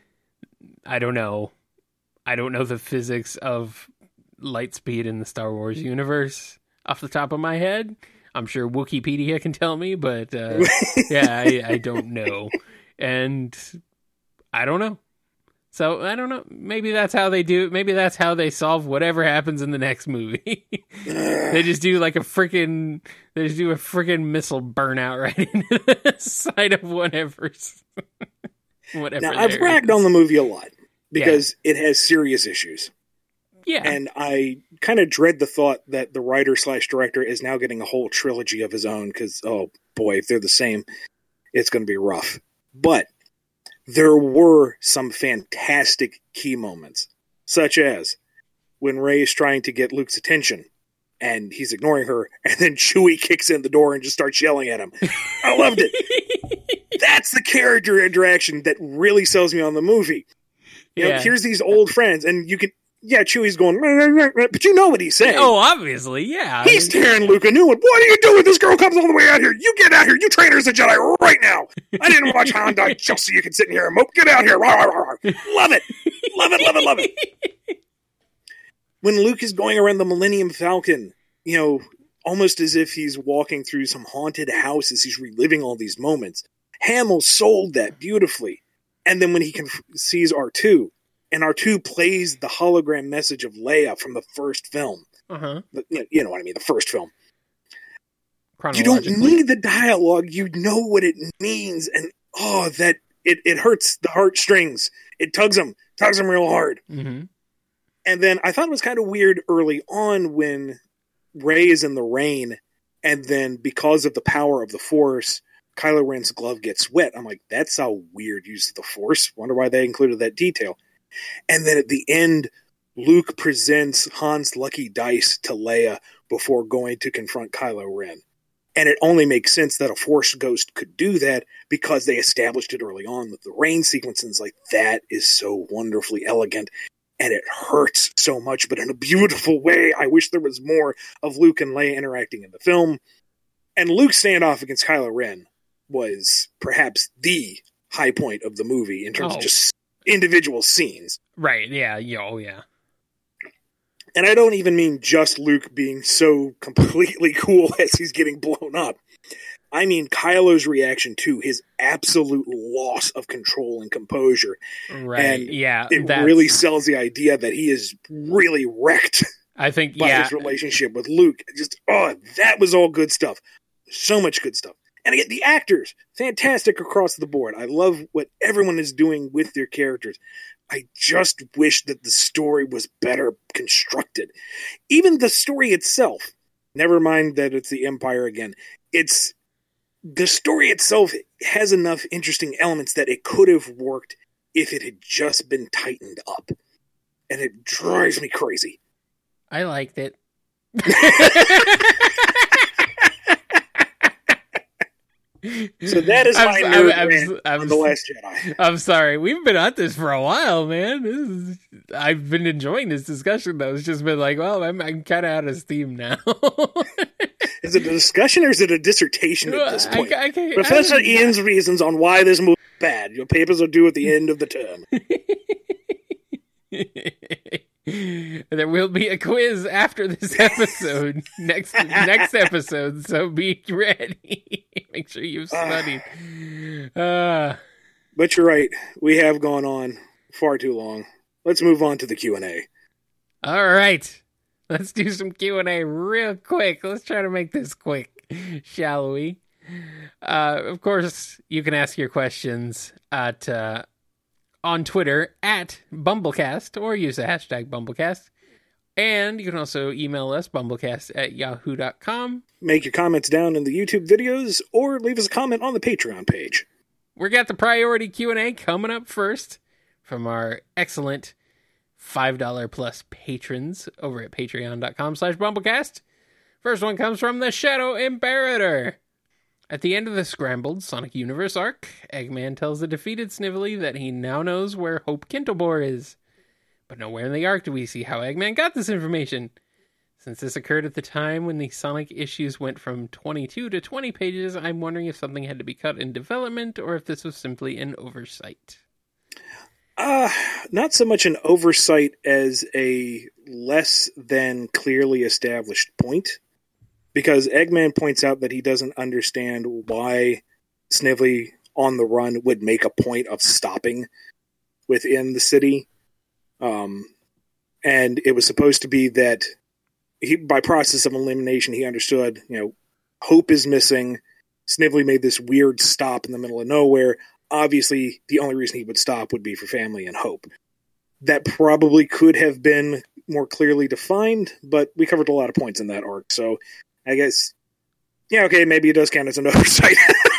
I don't know. I don't know the physics of light speed in the Star Wars universe off the top of my head. I'm sure Wikipedia can tell me, but uh, yeah, I, I don't know. And I don't know. So, I don't know. Maybe that's how they do it. Maybe that's how they solve whatever happens in the next movie. They just do like a freaking... They just do a freaking missile burnout right into the side of whatever's... whatever. Now, I've ragged on the movie a lot because yeah. it has serious issues. Yeah. And I kind of dread the thought that the writer slash director is now getting a whole trilogy of his own because, oh boy, if they're the same, it's going to be rough. But... there were some fantastic key moments, such as when Rey is trying to get Luke's attention, and he's ignoring her, and then Chewie kicks in the door and just starts yelling at him. I loved it. That's the character interaction that really sells me on the movie. You know, yeah. Here's these old friends, and you can... yeah, Chewie's going, but you know what he's saying. Oh, obviously, yeah. He's tearing Luke a new one. What are you doing? This girl comes all the way out here. You get out here. You train her as a Jedi right now. I didn't watch Han die just so you can sit in here and mope. Get out here. Love it. Love it, love it, love it. When Luke is going around the Millennium Falcon, you know, almost as if he's walking through some haunted house as he's reliving all these moments. Hamill sold that beautifully. And then when he conf- sees R two, and R two plays the hologram message of Leia from the first film. Uh-huh. The, you know, you know what I mean, the first film. You don't Chronologically. need the dialogue. You know what it means. And, oh, that it, it hurts the heartstrings. It tugs them, tugs them real hard. Mm-hmm. And then I thought it was kind of weird early on when Rey is in the rain, and then because of the power of the Force, Kylo Ren's glove gets wet. I'm like, that's a weird use of the Force. Wonder why they included that detail. And then at the end, Luke presents Han's lucky dice to Leia before going to confront Kylo Ren. And it only makes sense that a Force ghost could do that because they established it early on with the rain sequences. Like, that is so wonderfully elegant. And it hurts so much, but in a beautiful way. I wish there was more of Luke and Leia interacting in the film. And Luke's standoff against Kylo Ren was perhaps the high point of the movie in terms Oh. of just individual scenes. Right, yeah, yeah, oh yeah. And I don't even mean just Luke being so completely cool as he's getting blown up. I mean Kylo's reaction to his absolute loss of control and composure. Right, And yeah. It that's- really sells the idea that he is really wrecked I think, by yeah. his relationship with Luke. Just, oh, that was all good stuff. So much good stuff. And again, the actors, fantastic across the board. I love what everyone is doing with their characters. I just wish that the story was better constructed. Even the story itself, never mind that it's the Empire again, it's the story itself has enough interesting elements that it could have worked if it had just been tightened up. And it drives me crazy. I liked it. So that is I'm my so- nerd I'm- I'm rant so- I'm on The so- Last Jedi. I'm sorry. We've been at this for a while, man. This is, I've been enjoying this discussion, though. It's just been like, well, I'm, I'm kind of out of steam now. Is it a discussion or is it a dissertation at this point? I, I, can't- Professor I, Ian's reasons on why this movie is bad. Your papers are due at the end of the term. There will be a quiz after this episode, next next episode, so be ready. Make sure you've studied. Uh, But you're right. We have gone on far too long. Let's move on to the Q and A. all right, let's do some Q and A real quick. Let's try to make this quick, shall we? Uh, of course, you can ask your questions at uh, on Twitter at Bumblecast or use the hashtag Bumblecast. And you can also email us, bumblecast at yahoo dot com. Make your comments down in the YouTube videos or leave us a comment on the Patreon page. We got the priority Q and A coming up first from our excellent five dollars plus patrons over at patreon dot com slash bumblecast. First one comes from the Shadow Imperator. At the end of the scrambled Sonic Universe arc, Eggman tells the defeated Snively that he now knows where Hope Kintobor is. But nowhere in the arc do we see how Eggman got this information. Since this occurred at the time when the Sonic issues went from twenty-two to twenty pages, I'm wondering if something had to be cut in development or if this was simply an oversight. Uh, not so much an oversight as a less than clearly established point. Because Eggman points out that he doesn't understand why Snively on the run would make a point of stopping within the city. Um, and it was supposed to be that he, by process of elimination, he understood, you know, Hope is missing. Snively made this weird stop in the middle of nowhere. Obviously, the only reason he would stop would be for family and Hope. That probably could have been more clearly defined, but we covered a lot of points in that arc, so I guess, yeah, okay, maybe it does count as an oversight.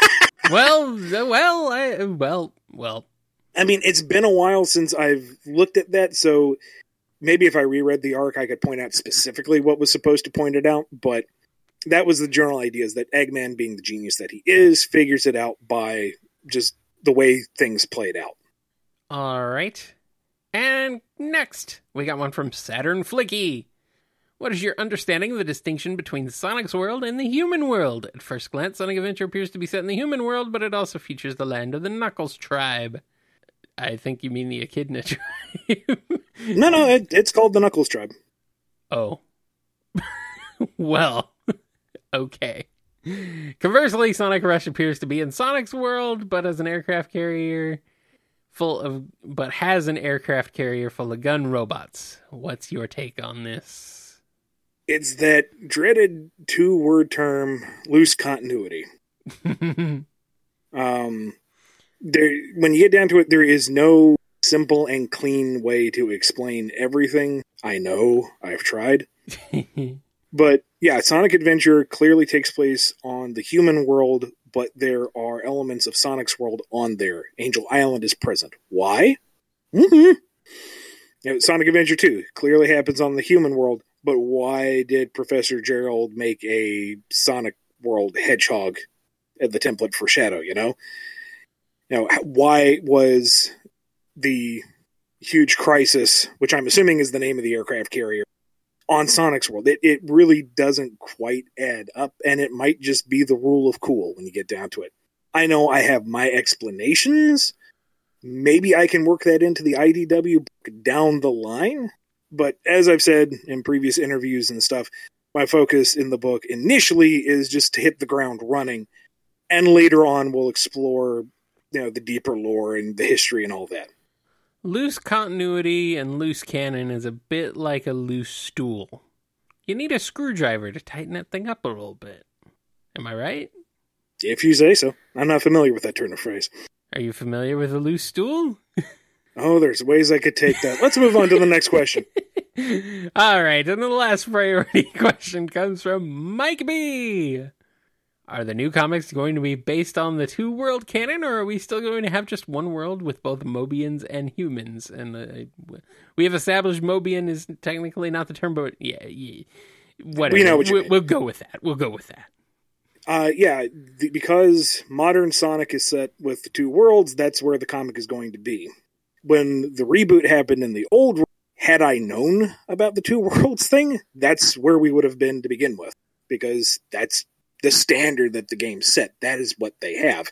well, well, I, well, well. I mean, it's been a while since I've looked at that, so maybe if I reread the arc, I could point out specifically what was supposed to point it out, but that was the general idea, is that Eggman, being the genius that he is, figures it out by just the way things played out. All right. And next, we got one from Saturn Flicky. What is your understanding of the distinction between Sonic's world and the human world? At first glance, Sonic Adventure appears to be set in the human world, but it also features the land of the Knuckles tribe. I think you mean the Echidna tribe. No, no, it, it's called the Knuckles tribe. Oh. Well, Okay. Conversely, Sonic Rush appears to be in Sonic's world, but as an aircraft carrier full of, but has an aircraft carrier full of gun robots. What's your take on this? It's that dreaded two-word term, loose continuity. um, there, when you get down to it, there is no simple and clean way to explain everything. I know, I've tried. But yeah, Sonic Adventure clearly takes place on the human world, but there are elements of Sonic's world on there. Angel Island is present. Why? Mm-hmm. You know, Sonic Adventure two clearly happens on the human world, but why did Professor Gerald make a Sonic World hedgehog at the template for Shadow, you know? You know, why was the huge crisis, which I'm assuming is the name of the aircraft carrier, on Sonic's world? It, it really doesn't quite add up, and it might just be the rule of cool when you get down to it. I know I have my explanations. Maybe I can work that into the I D W book down the line, but as I've said in previous interviews and stuff, my focus in the book initially is just to hit the ground running, and later on we'll explore, you know, the deeper lore and the history and all that. Loose continuity and loose canon is a bit like a loose stool. You need a screwdriver to tighten that thing up a little bit. Am I right? If you say so. I'm not familiar with that turn of phrase. Are you familiar with a loose stool? Oh, there's ways I could take that. Let's move on to the next question. All right, and the last priority question comes from Mike B. Are the new comics going to be based on the two-world canon, or are we still going to have just one world with both Mobians and humans? And uh, we have established Mobian is technically not the term, but yeah, yeah whatever. We know what you we'll, mean. We'll go with that. We'll go with that. Uh, yeah, the, because modern Sonic is set with the two worlds, that's where the comic is going to be. When the reboot happened in the old world, had I known about the two worlds thing, that's where we would have been to begin with, because that's the standard that the game set. That is what they have.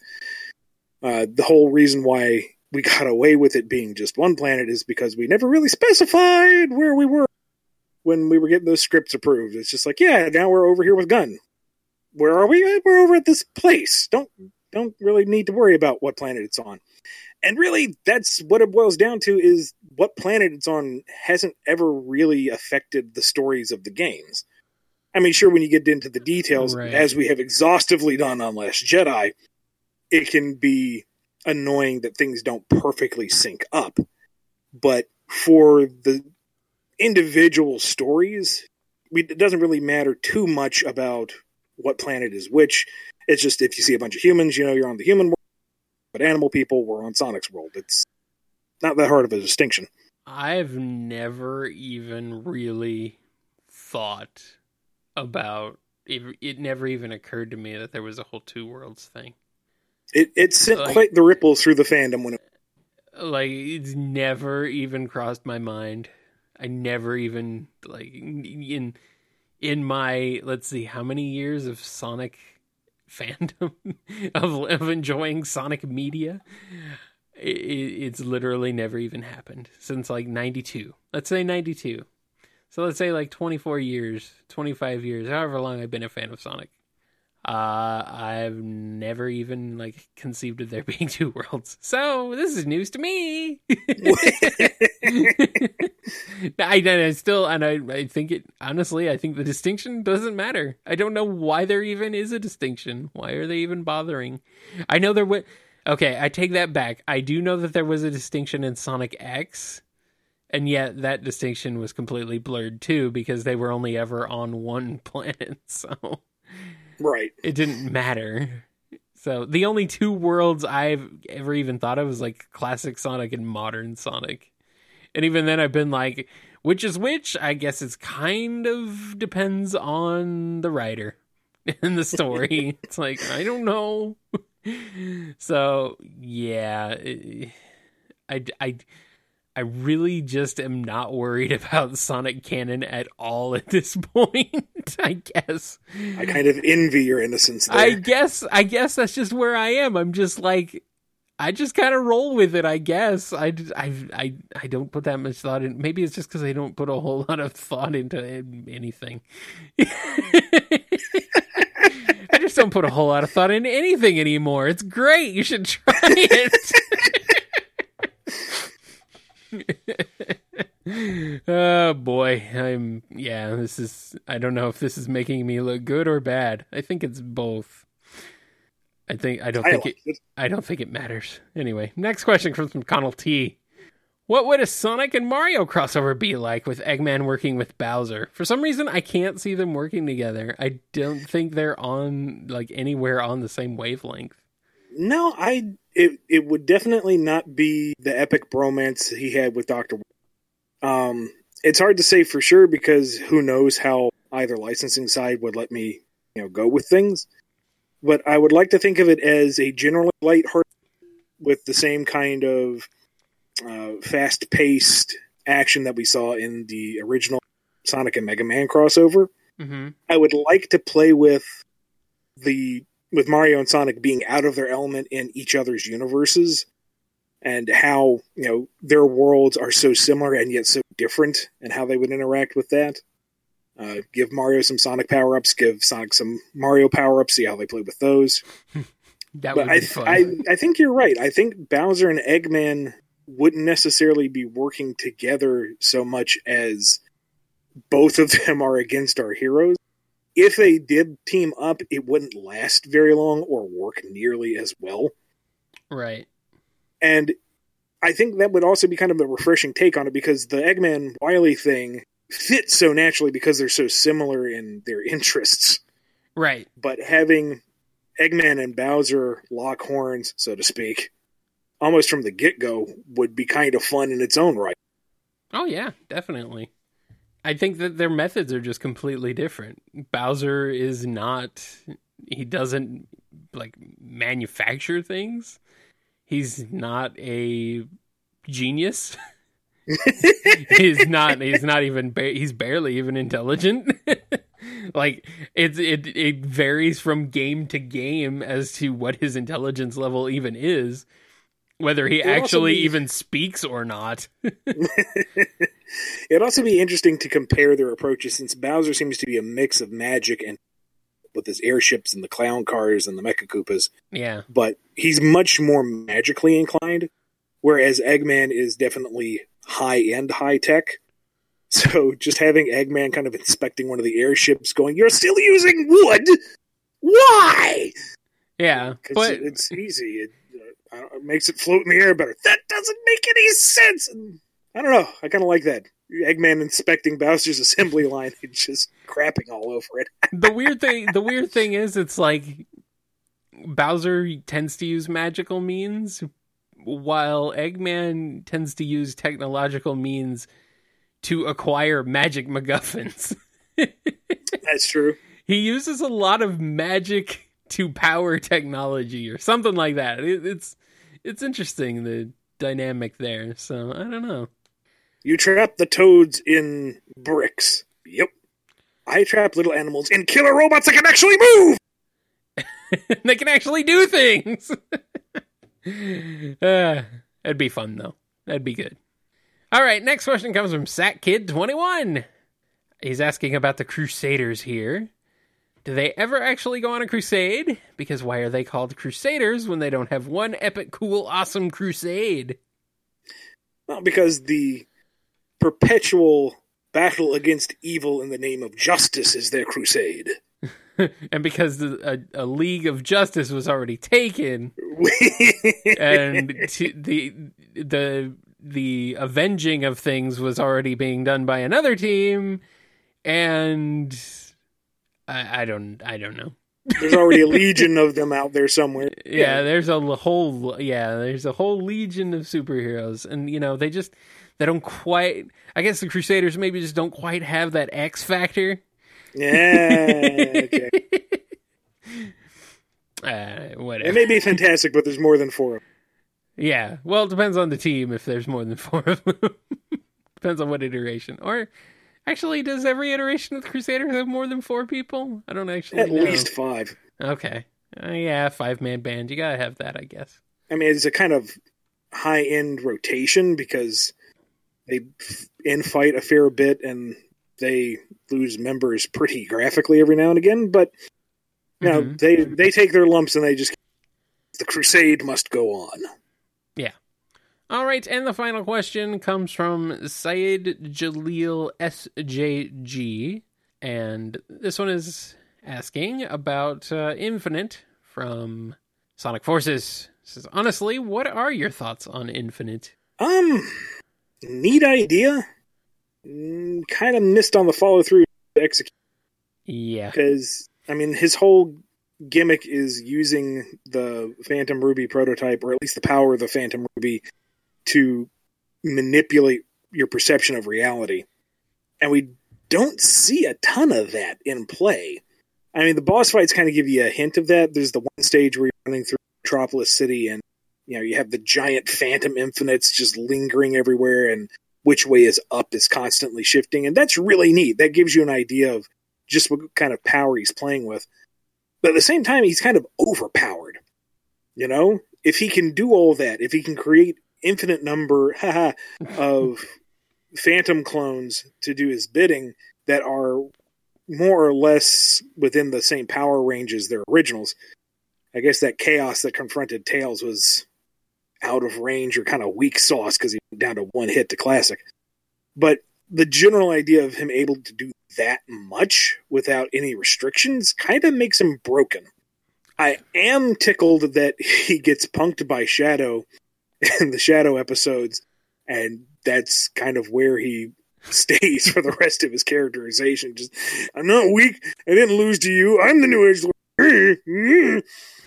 Uh, the whole reason why we got away with it being just one planet is because we never really specified where we were when we were getting those scripts approved. It's just like, yeah, now we're over here with Gun. Where are we? We're over at this place. Don't don't really need to worry about what planet it's on. And really, that's what it boils down to, is what planet it's on hasn't ever really affected the stories of the games. I mean, sure, when you get into the details, right, as we have exhaustively done on Last Jedi, it can be annoying that things don't perfectly sync up. But for the individual stories, we, it doesn't really matter too much about what planet is which. It's just if you see a bunch of humans, you know you're on the human world, but animal people were on Sonic's world. It's not that hard of a distinction. I've never even really thought about it. It never even occurred to me that there was a whole two worlds thing. It it sent like, quite the ripples through the fandom when it like it's never even crossed my mind. I never even like in in my let's see how many years of Sonic fandom of, of enjoying Sonic media, it, it's literally never even happened since like ninety-two. Let's say ninety-two. So let's say like twenty-four years, twenty-five years, however long I've been a fan of Sonic. Uh, I've never even like conceived of there being two worlds. So this is news to me. I, I still, and I, I think it, honestly, I think the distinction doesn't matter. I don't know why there even is a distinction. Why are they even bothering? I know there was, okay, I take that back. I do know that there was a distinction in Sonic X. And yet that distinction was completely blurred too, because they were only ever on one planet. So right, it didn't matter. So the only two worlds I've ever even thought of was like classic Sonic and modern Sonic. And even then I've been like, which is which? I guess it's kind of depends on the writer and the story. It's like, I don't know. So yeah, I, I, I really just am not worried about Sonic canon at all at this point, I guess. I kind of envy your innocence there. I guess I guess that's just where I am. I'm just like, I just kind of roll with it, I guess. I, I, I, I don't put that much thought in. Maybe it's just because I don't put a whole lot of thought into anything. don't put a whole lot of thought into anything anymore. It's great. You should try it. Oh boy, I'm yeah, this is I don't know if this is making me look good or bad. I think it's both. I think I don't I think like it, it. I don't think it matters. Anyway, next question comes from Connell T. What would a Sonic and Mario crossover be like with Eggman working with Bowser? For some reason, I can't see them working together. I don't think they're on like anywhere on the same wavelength. No, I it it would definitely not be the epic bromance he had with Doctor Um, it's hard to say for sure because who knows how either licensing side would let me, you know, go with things. But I would like to think of it as a generally lighthearted with the same kind of uh, fast-paced action that we saw in the original Sonic and Mega Man crossover. Mm-hmm. I would like to play with the with Mario and Sonic being out of their element in each other's universes, and how, you know, their worlds are so similar and yet so different, and how they would interact with that. Uh, give Mario some Sonic power-ups, give Sonic some Mario power-ups, see how they play with those. That but would I, be fun. I, I think you're right. I think Bowser and Eggman wouldn't necessarily be working together so much as both of them are against our heroes. If they did team up, it wouldn't last very long or work nearly as well. Right. And I think that would also be kind of a refreshing take on it, because the Eggman Wily thing fits so naturally because they're so similar in their interests. Right. But having Eggman and Bowser lock horns, so to speak, almost from the get-go would be kind of fun in its own right. Oh, yeah, definitely. I think that their methods are just completely different. Bowser is not... He doesn't, like, manufacture things. He's not a genius. he's not he's not even ba- he's barely even intelligent. Like it's it it varies from game to game as to what his intelligence level even is, whether he It'd actually be... even speaks or not. It'd also be interesting to compare their approaches, since Bowser seems to be a mix of magic and with his airships and the clown cars and the Mecha Koopas. Yeah. But he's much more magically inclined, whereas Eggman is definitely high-end high-tech. So just having Eggman kind of inspecting one of the airships going, "You're still using wood? Why?" Yeah, but it's easy. It, uh, it makes it float in the air better. That doesn't make any sense! And I don't know. I kind of like that. Eggman inspecting Bowser's assembly line and just crapping all over it. the weird thing, the weird thing is, it's like Bowser tends to use magical means, while Eggman tends to use technological means to acquire magic MacGuffins. That's true. He uses a lot of magic to power technology, or something like that. It, it's it's interesting, the dynamic there. So I don't know. You trap the toads in bricks. Yep. I trap little animals in killer robots that can actually move! They can actually do things! uh, that'd be fun, though. That'd be good. All right, next question comes from Sat Kid twenty-one. He's asking about the Crusaders here. Do they ever actually go on a crusade? Because why are they called Crusaders when they don't have one epic, cool, awesome crusade? Well, because the perpetual battle against evil in the name of justice is their crusade. And because the, a, a League of Justice was already taken, and t- the the the avenging of things was already being done by another team, and I, I don't I don't know. There's already a legion of them out there somewhere. Yeah, yeah, there's a whole yeah, there's a whole legion of superheroes, and you know they just they don't quite. I guess the Crusaders maybe just don't quite have that X factor. Yeah. Okay. Uh, whatever. It may be fantastic, but there's more than four of them. Yeah. Well, it depends on the team if there's more than four of them. Depends on what iteration. Or actually, does every iteration of the Crusaders have more than four people? I don't actually At know. At least five. Okay. Uh, yeah, five-man band. You gotta have that, I guess. I mean, it's a kind of high-end rotation because they infight a fair bit and they lose members pretty graphically every now and again, but Now, Mm-hmm. they they take their lumps and they just... The crusade must go on. Yeah. All right, and the final question comes from Syed Jalil S J G, and this one is asking about uh, Infinite from Sonic Forces. It says, honestly, what are your thoughts on Infinite? Um, neat idea. Mm, kind of missed on the follow-through execution. Yeah. Because, I mean, his whole gimmick is using the Phantom Ruby prototype, or at least the power of the Phantom Ruby, to manipulate your perception of reality. And we don't see a ton of that in play. I mean, the boss fights kind of give you a hint of that. There's the one stage where you're running through Metropolis City and, you know, you have the giant Phantom Infinites just lingering everywhere, and which way is up is constantly shifting. And that's really neat. That gives you an idea of just what kind of power he's playing with. But at the same time, he's kind of overpowered. You know? If he can do all that, if he can create infinite number haha, of Phantom clones to do his bidding that are more or less within the same power range as their originals, I guess that chaos that confronted Tails was out of range or kind of weak sauce because he went down to one hit to Classic. But the general idea of him able to do that much without any restrictions kind of makes him broken. I am tickled that he gets punked by Shadow in the Shadow episodes, and that's kind of where he stays for the rest of his characterization. Just, I'm not weak. I didn't lose to you. I'm the new Edgelord.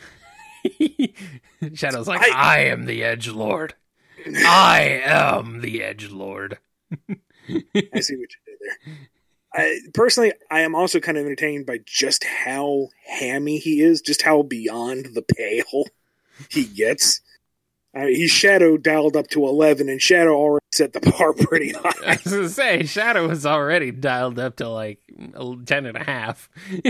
Shadow's like, I, I am the Edgelord. I am the Edgelord. I see what you did there. I, personally, I am also kind of entertained by just how hammy he is, just how beyond the pale he gets. I mean, he's Shadow dialed up to eleven, and Shadow already set the bar pretty high. I was going to say, Shadow was already dialed up to like ten and a half.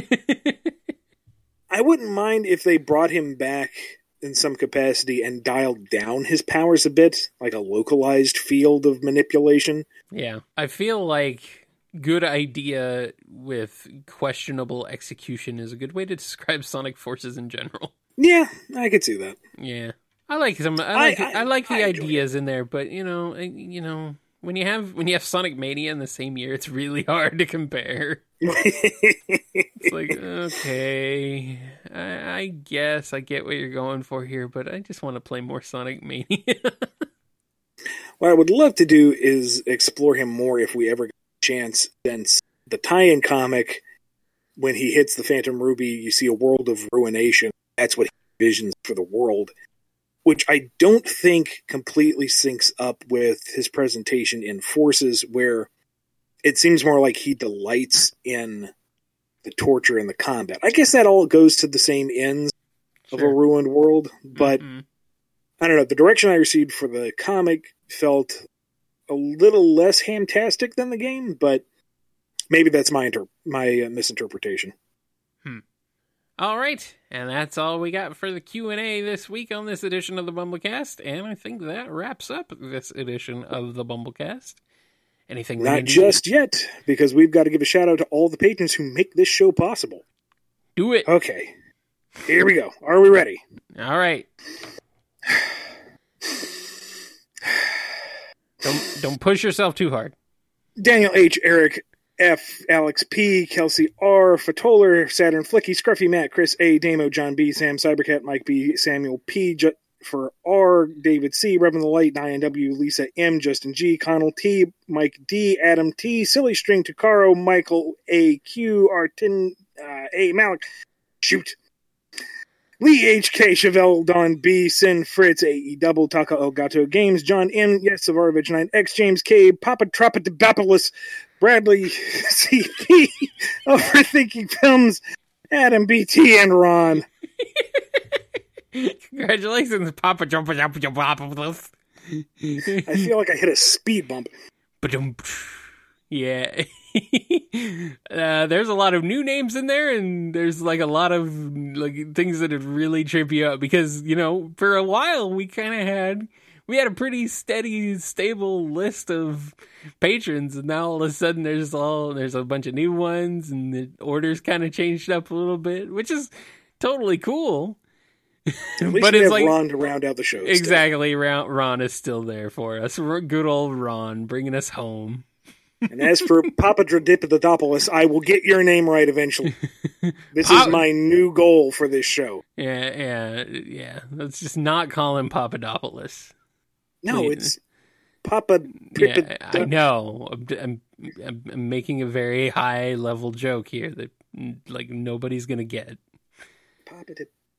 I wouldn't mind if they brought him back in some capacity and dialed down his powers a bit, like a localized field of manipulation. Yeah, I feel like good idea with questionable execution is a good way to describe Sonic Forces in general. Yeah, I could see that. Yeah, I like some. I like. I, I, I like the I ideas in there, but you know, you know, when you have when you have Sonic Mania in the same year, it's really hard to compare. It's like, okay, I, I guess I get what you're going for here, but I just want to play more Sonic Mania. What I would love to do is explore him more if we ever get a chance, since the tie-in comic, when he hits the Phantom Ruby, you see a world of ruination. That's what he envisions for the world, which I don't think completely syncs up with his presentation in Forces, where it seems more like he delights in the torture and the combat. I guess that all goes to the same ends sure. of a ruined world, but mm-hmm. I don't know. The direction I received for the comic felt a little less hamtastic than the game, but maybe that's my inter- my uh, misinterpretation. Hmm. All right, and that's all we got for the Q and A this week on this edition of the Bumblecast, and I think that wraps up this edition of the Bumblecast. Anything? Not just yet, because we've got to give a shout out to all the patrons who make this show possible. Do it. Okay, here we go. Are we ready? All right. Don't don't push yourself too hard. Daniel H, Eric F, Alex P, Kelsey R, Fatoler, Saturn Flicky, Scruffy Matt, Chris A, Damo, John B, Sam Cybercat, Mike B, Samuel P, J- for R, David C, Reverend the Light, Diane W, Lisa M, Justin G, Connell T, Mike D, Adam T, Silly String, Takaro, Michael A Q, Artin uh, A, Malik, shoot. Lee H K, Chevelle, Don B, Sin, Fritz, A E Double, Taka Elgato Games, John M, Yes, Savarovich nine, X, James K, Papa Tropidopoulos, Bradley C P, Overthinking Films, Adam B T, and Ron. Congratulations, Papa Tropidopoulos. I feel like I hit a speed bump. Yeah. uh, there's a lot of new names in there, and there's like a lot of like things that would really trip you up because, you know, for a while we kind of had we had a pretty steady, stable list of patrons, and now all of a sudden there's all there's a bunch of new ones, and the orders kind of changed up a little bit, which is totally cool. At least but we it's have like Ron to round out the show. exactly. Ron, Ron is still there for us. Good old Ron, bringing us home. And as for Papadradipodopoulos, I will get your name right eventually. This Pop- is my new goal for this show. Yeah, yeah, yeah. Let's just not call him Papadopoulos. No, Please. it's Papa. Yeah, I know. I'm, I'm, I'm making a very high level joke here that like nobody's gonna get. Papa.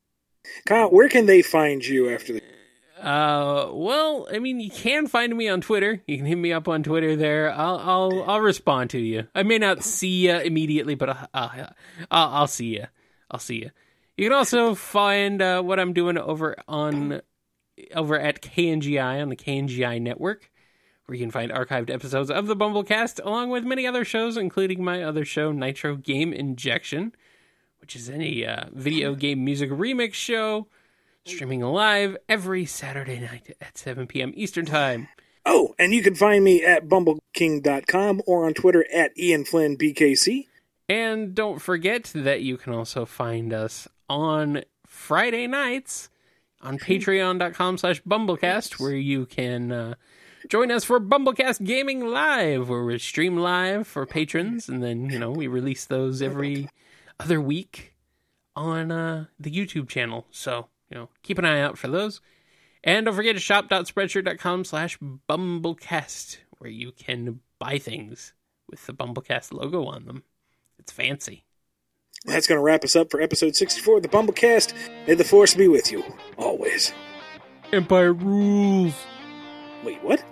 Kyle, where can they find you after the? Uh, well, I mean, you can find me on Twitter. You can hit me up on Twitter there. I'll, I'll, I'll respond to you. I may not see you immediately, but I'll, I'll, I'll, I'll see you. I'll see you. You can also find uh, what I'm doing over on, over at K N G I on the K N G I network, where you can find archived episodes of the Bumblecast, along with many other shows, including my other show, Nitro Game Injection, which is a uh, video game music remix show. Streaming live every Saturday night at seven p.m. Eastern Time. Oh, and you can find me at bumbleking dot com or on Twitter at Ian Flynn B K C. And don't forget that you can also find us on Friday nights on patreon dot com slash bumblecast, where you can uh, join us for Bumblecast Gaming Live, where we stream live for patrons, and then, you know, we release those every other week on uh, the YouTube channel. So, you know, keep an eye out for those. And don't forget to shop dot spreadshirt dot com slash bumblecast, where you can buy things with the Bumblecast logo on them. It's fancy. That's going to wrap us up for episode sixty-four of the Bumblecast. May the force be with you, always. Empire rules. Wait, what?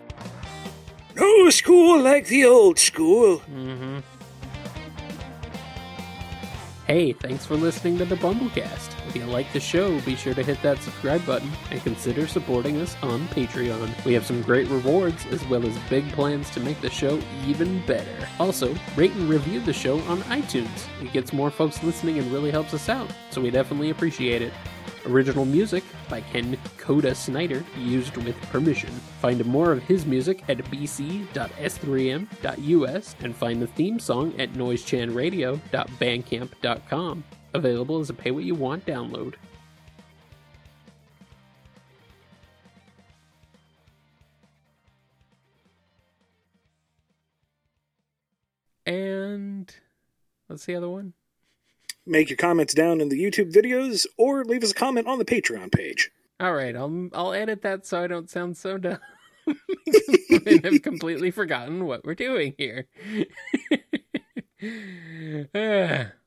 No school like the old school. Mm-hmm. Hey, thanks for listening to the Bumblecast. If you like the show, be sure to hit that subscribe button and consider supporting us on Patreon. We have some great rewards, as well as big plans to make the show even better. Also, rate and review the show on iTunes. It gets more folks listening and really helps us out, so we definitely appreciate it. Original music by Ken Coda Snyder, used with permission. Find more of his music at b c dot s three m dot u s and find the theme song at noise chan radio dot bandcamp dot com. Available as a pay-what-you-want download. And what's the other one? Make your comments down in the YouTube videos or leave us a comment on the Patreon page. All right, I'll I'll edit that so I don't sound so dumb. And I've completely forgotten what we're doing here. uh,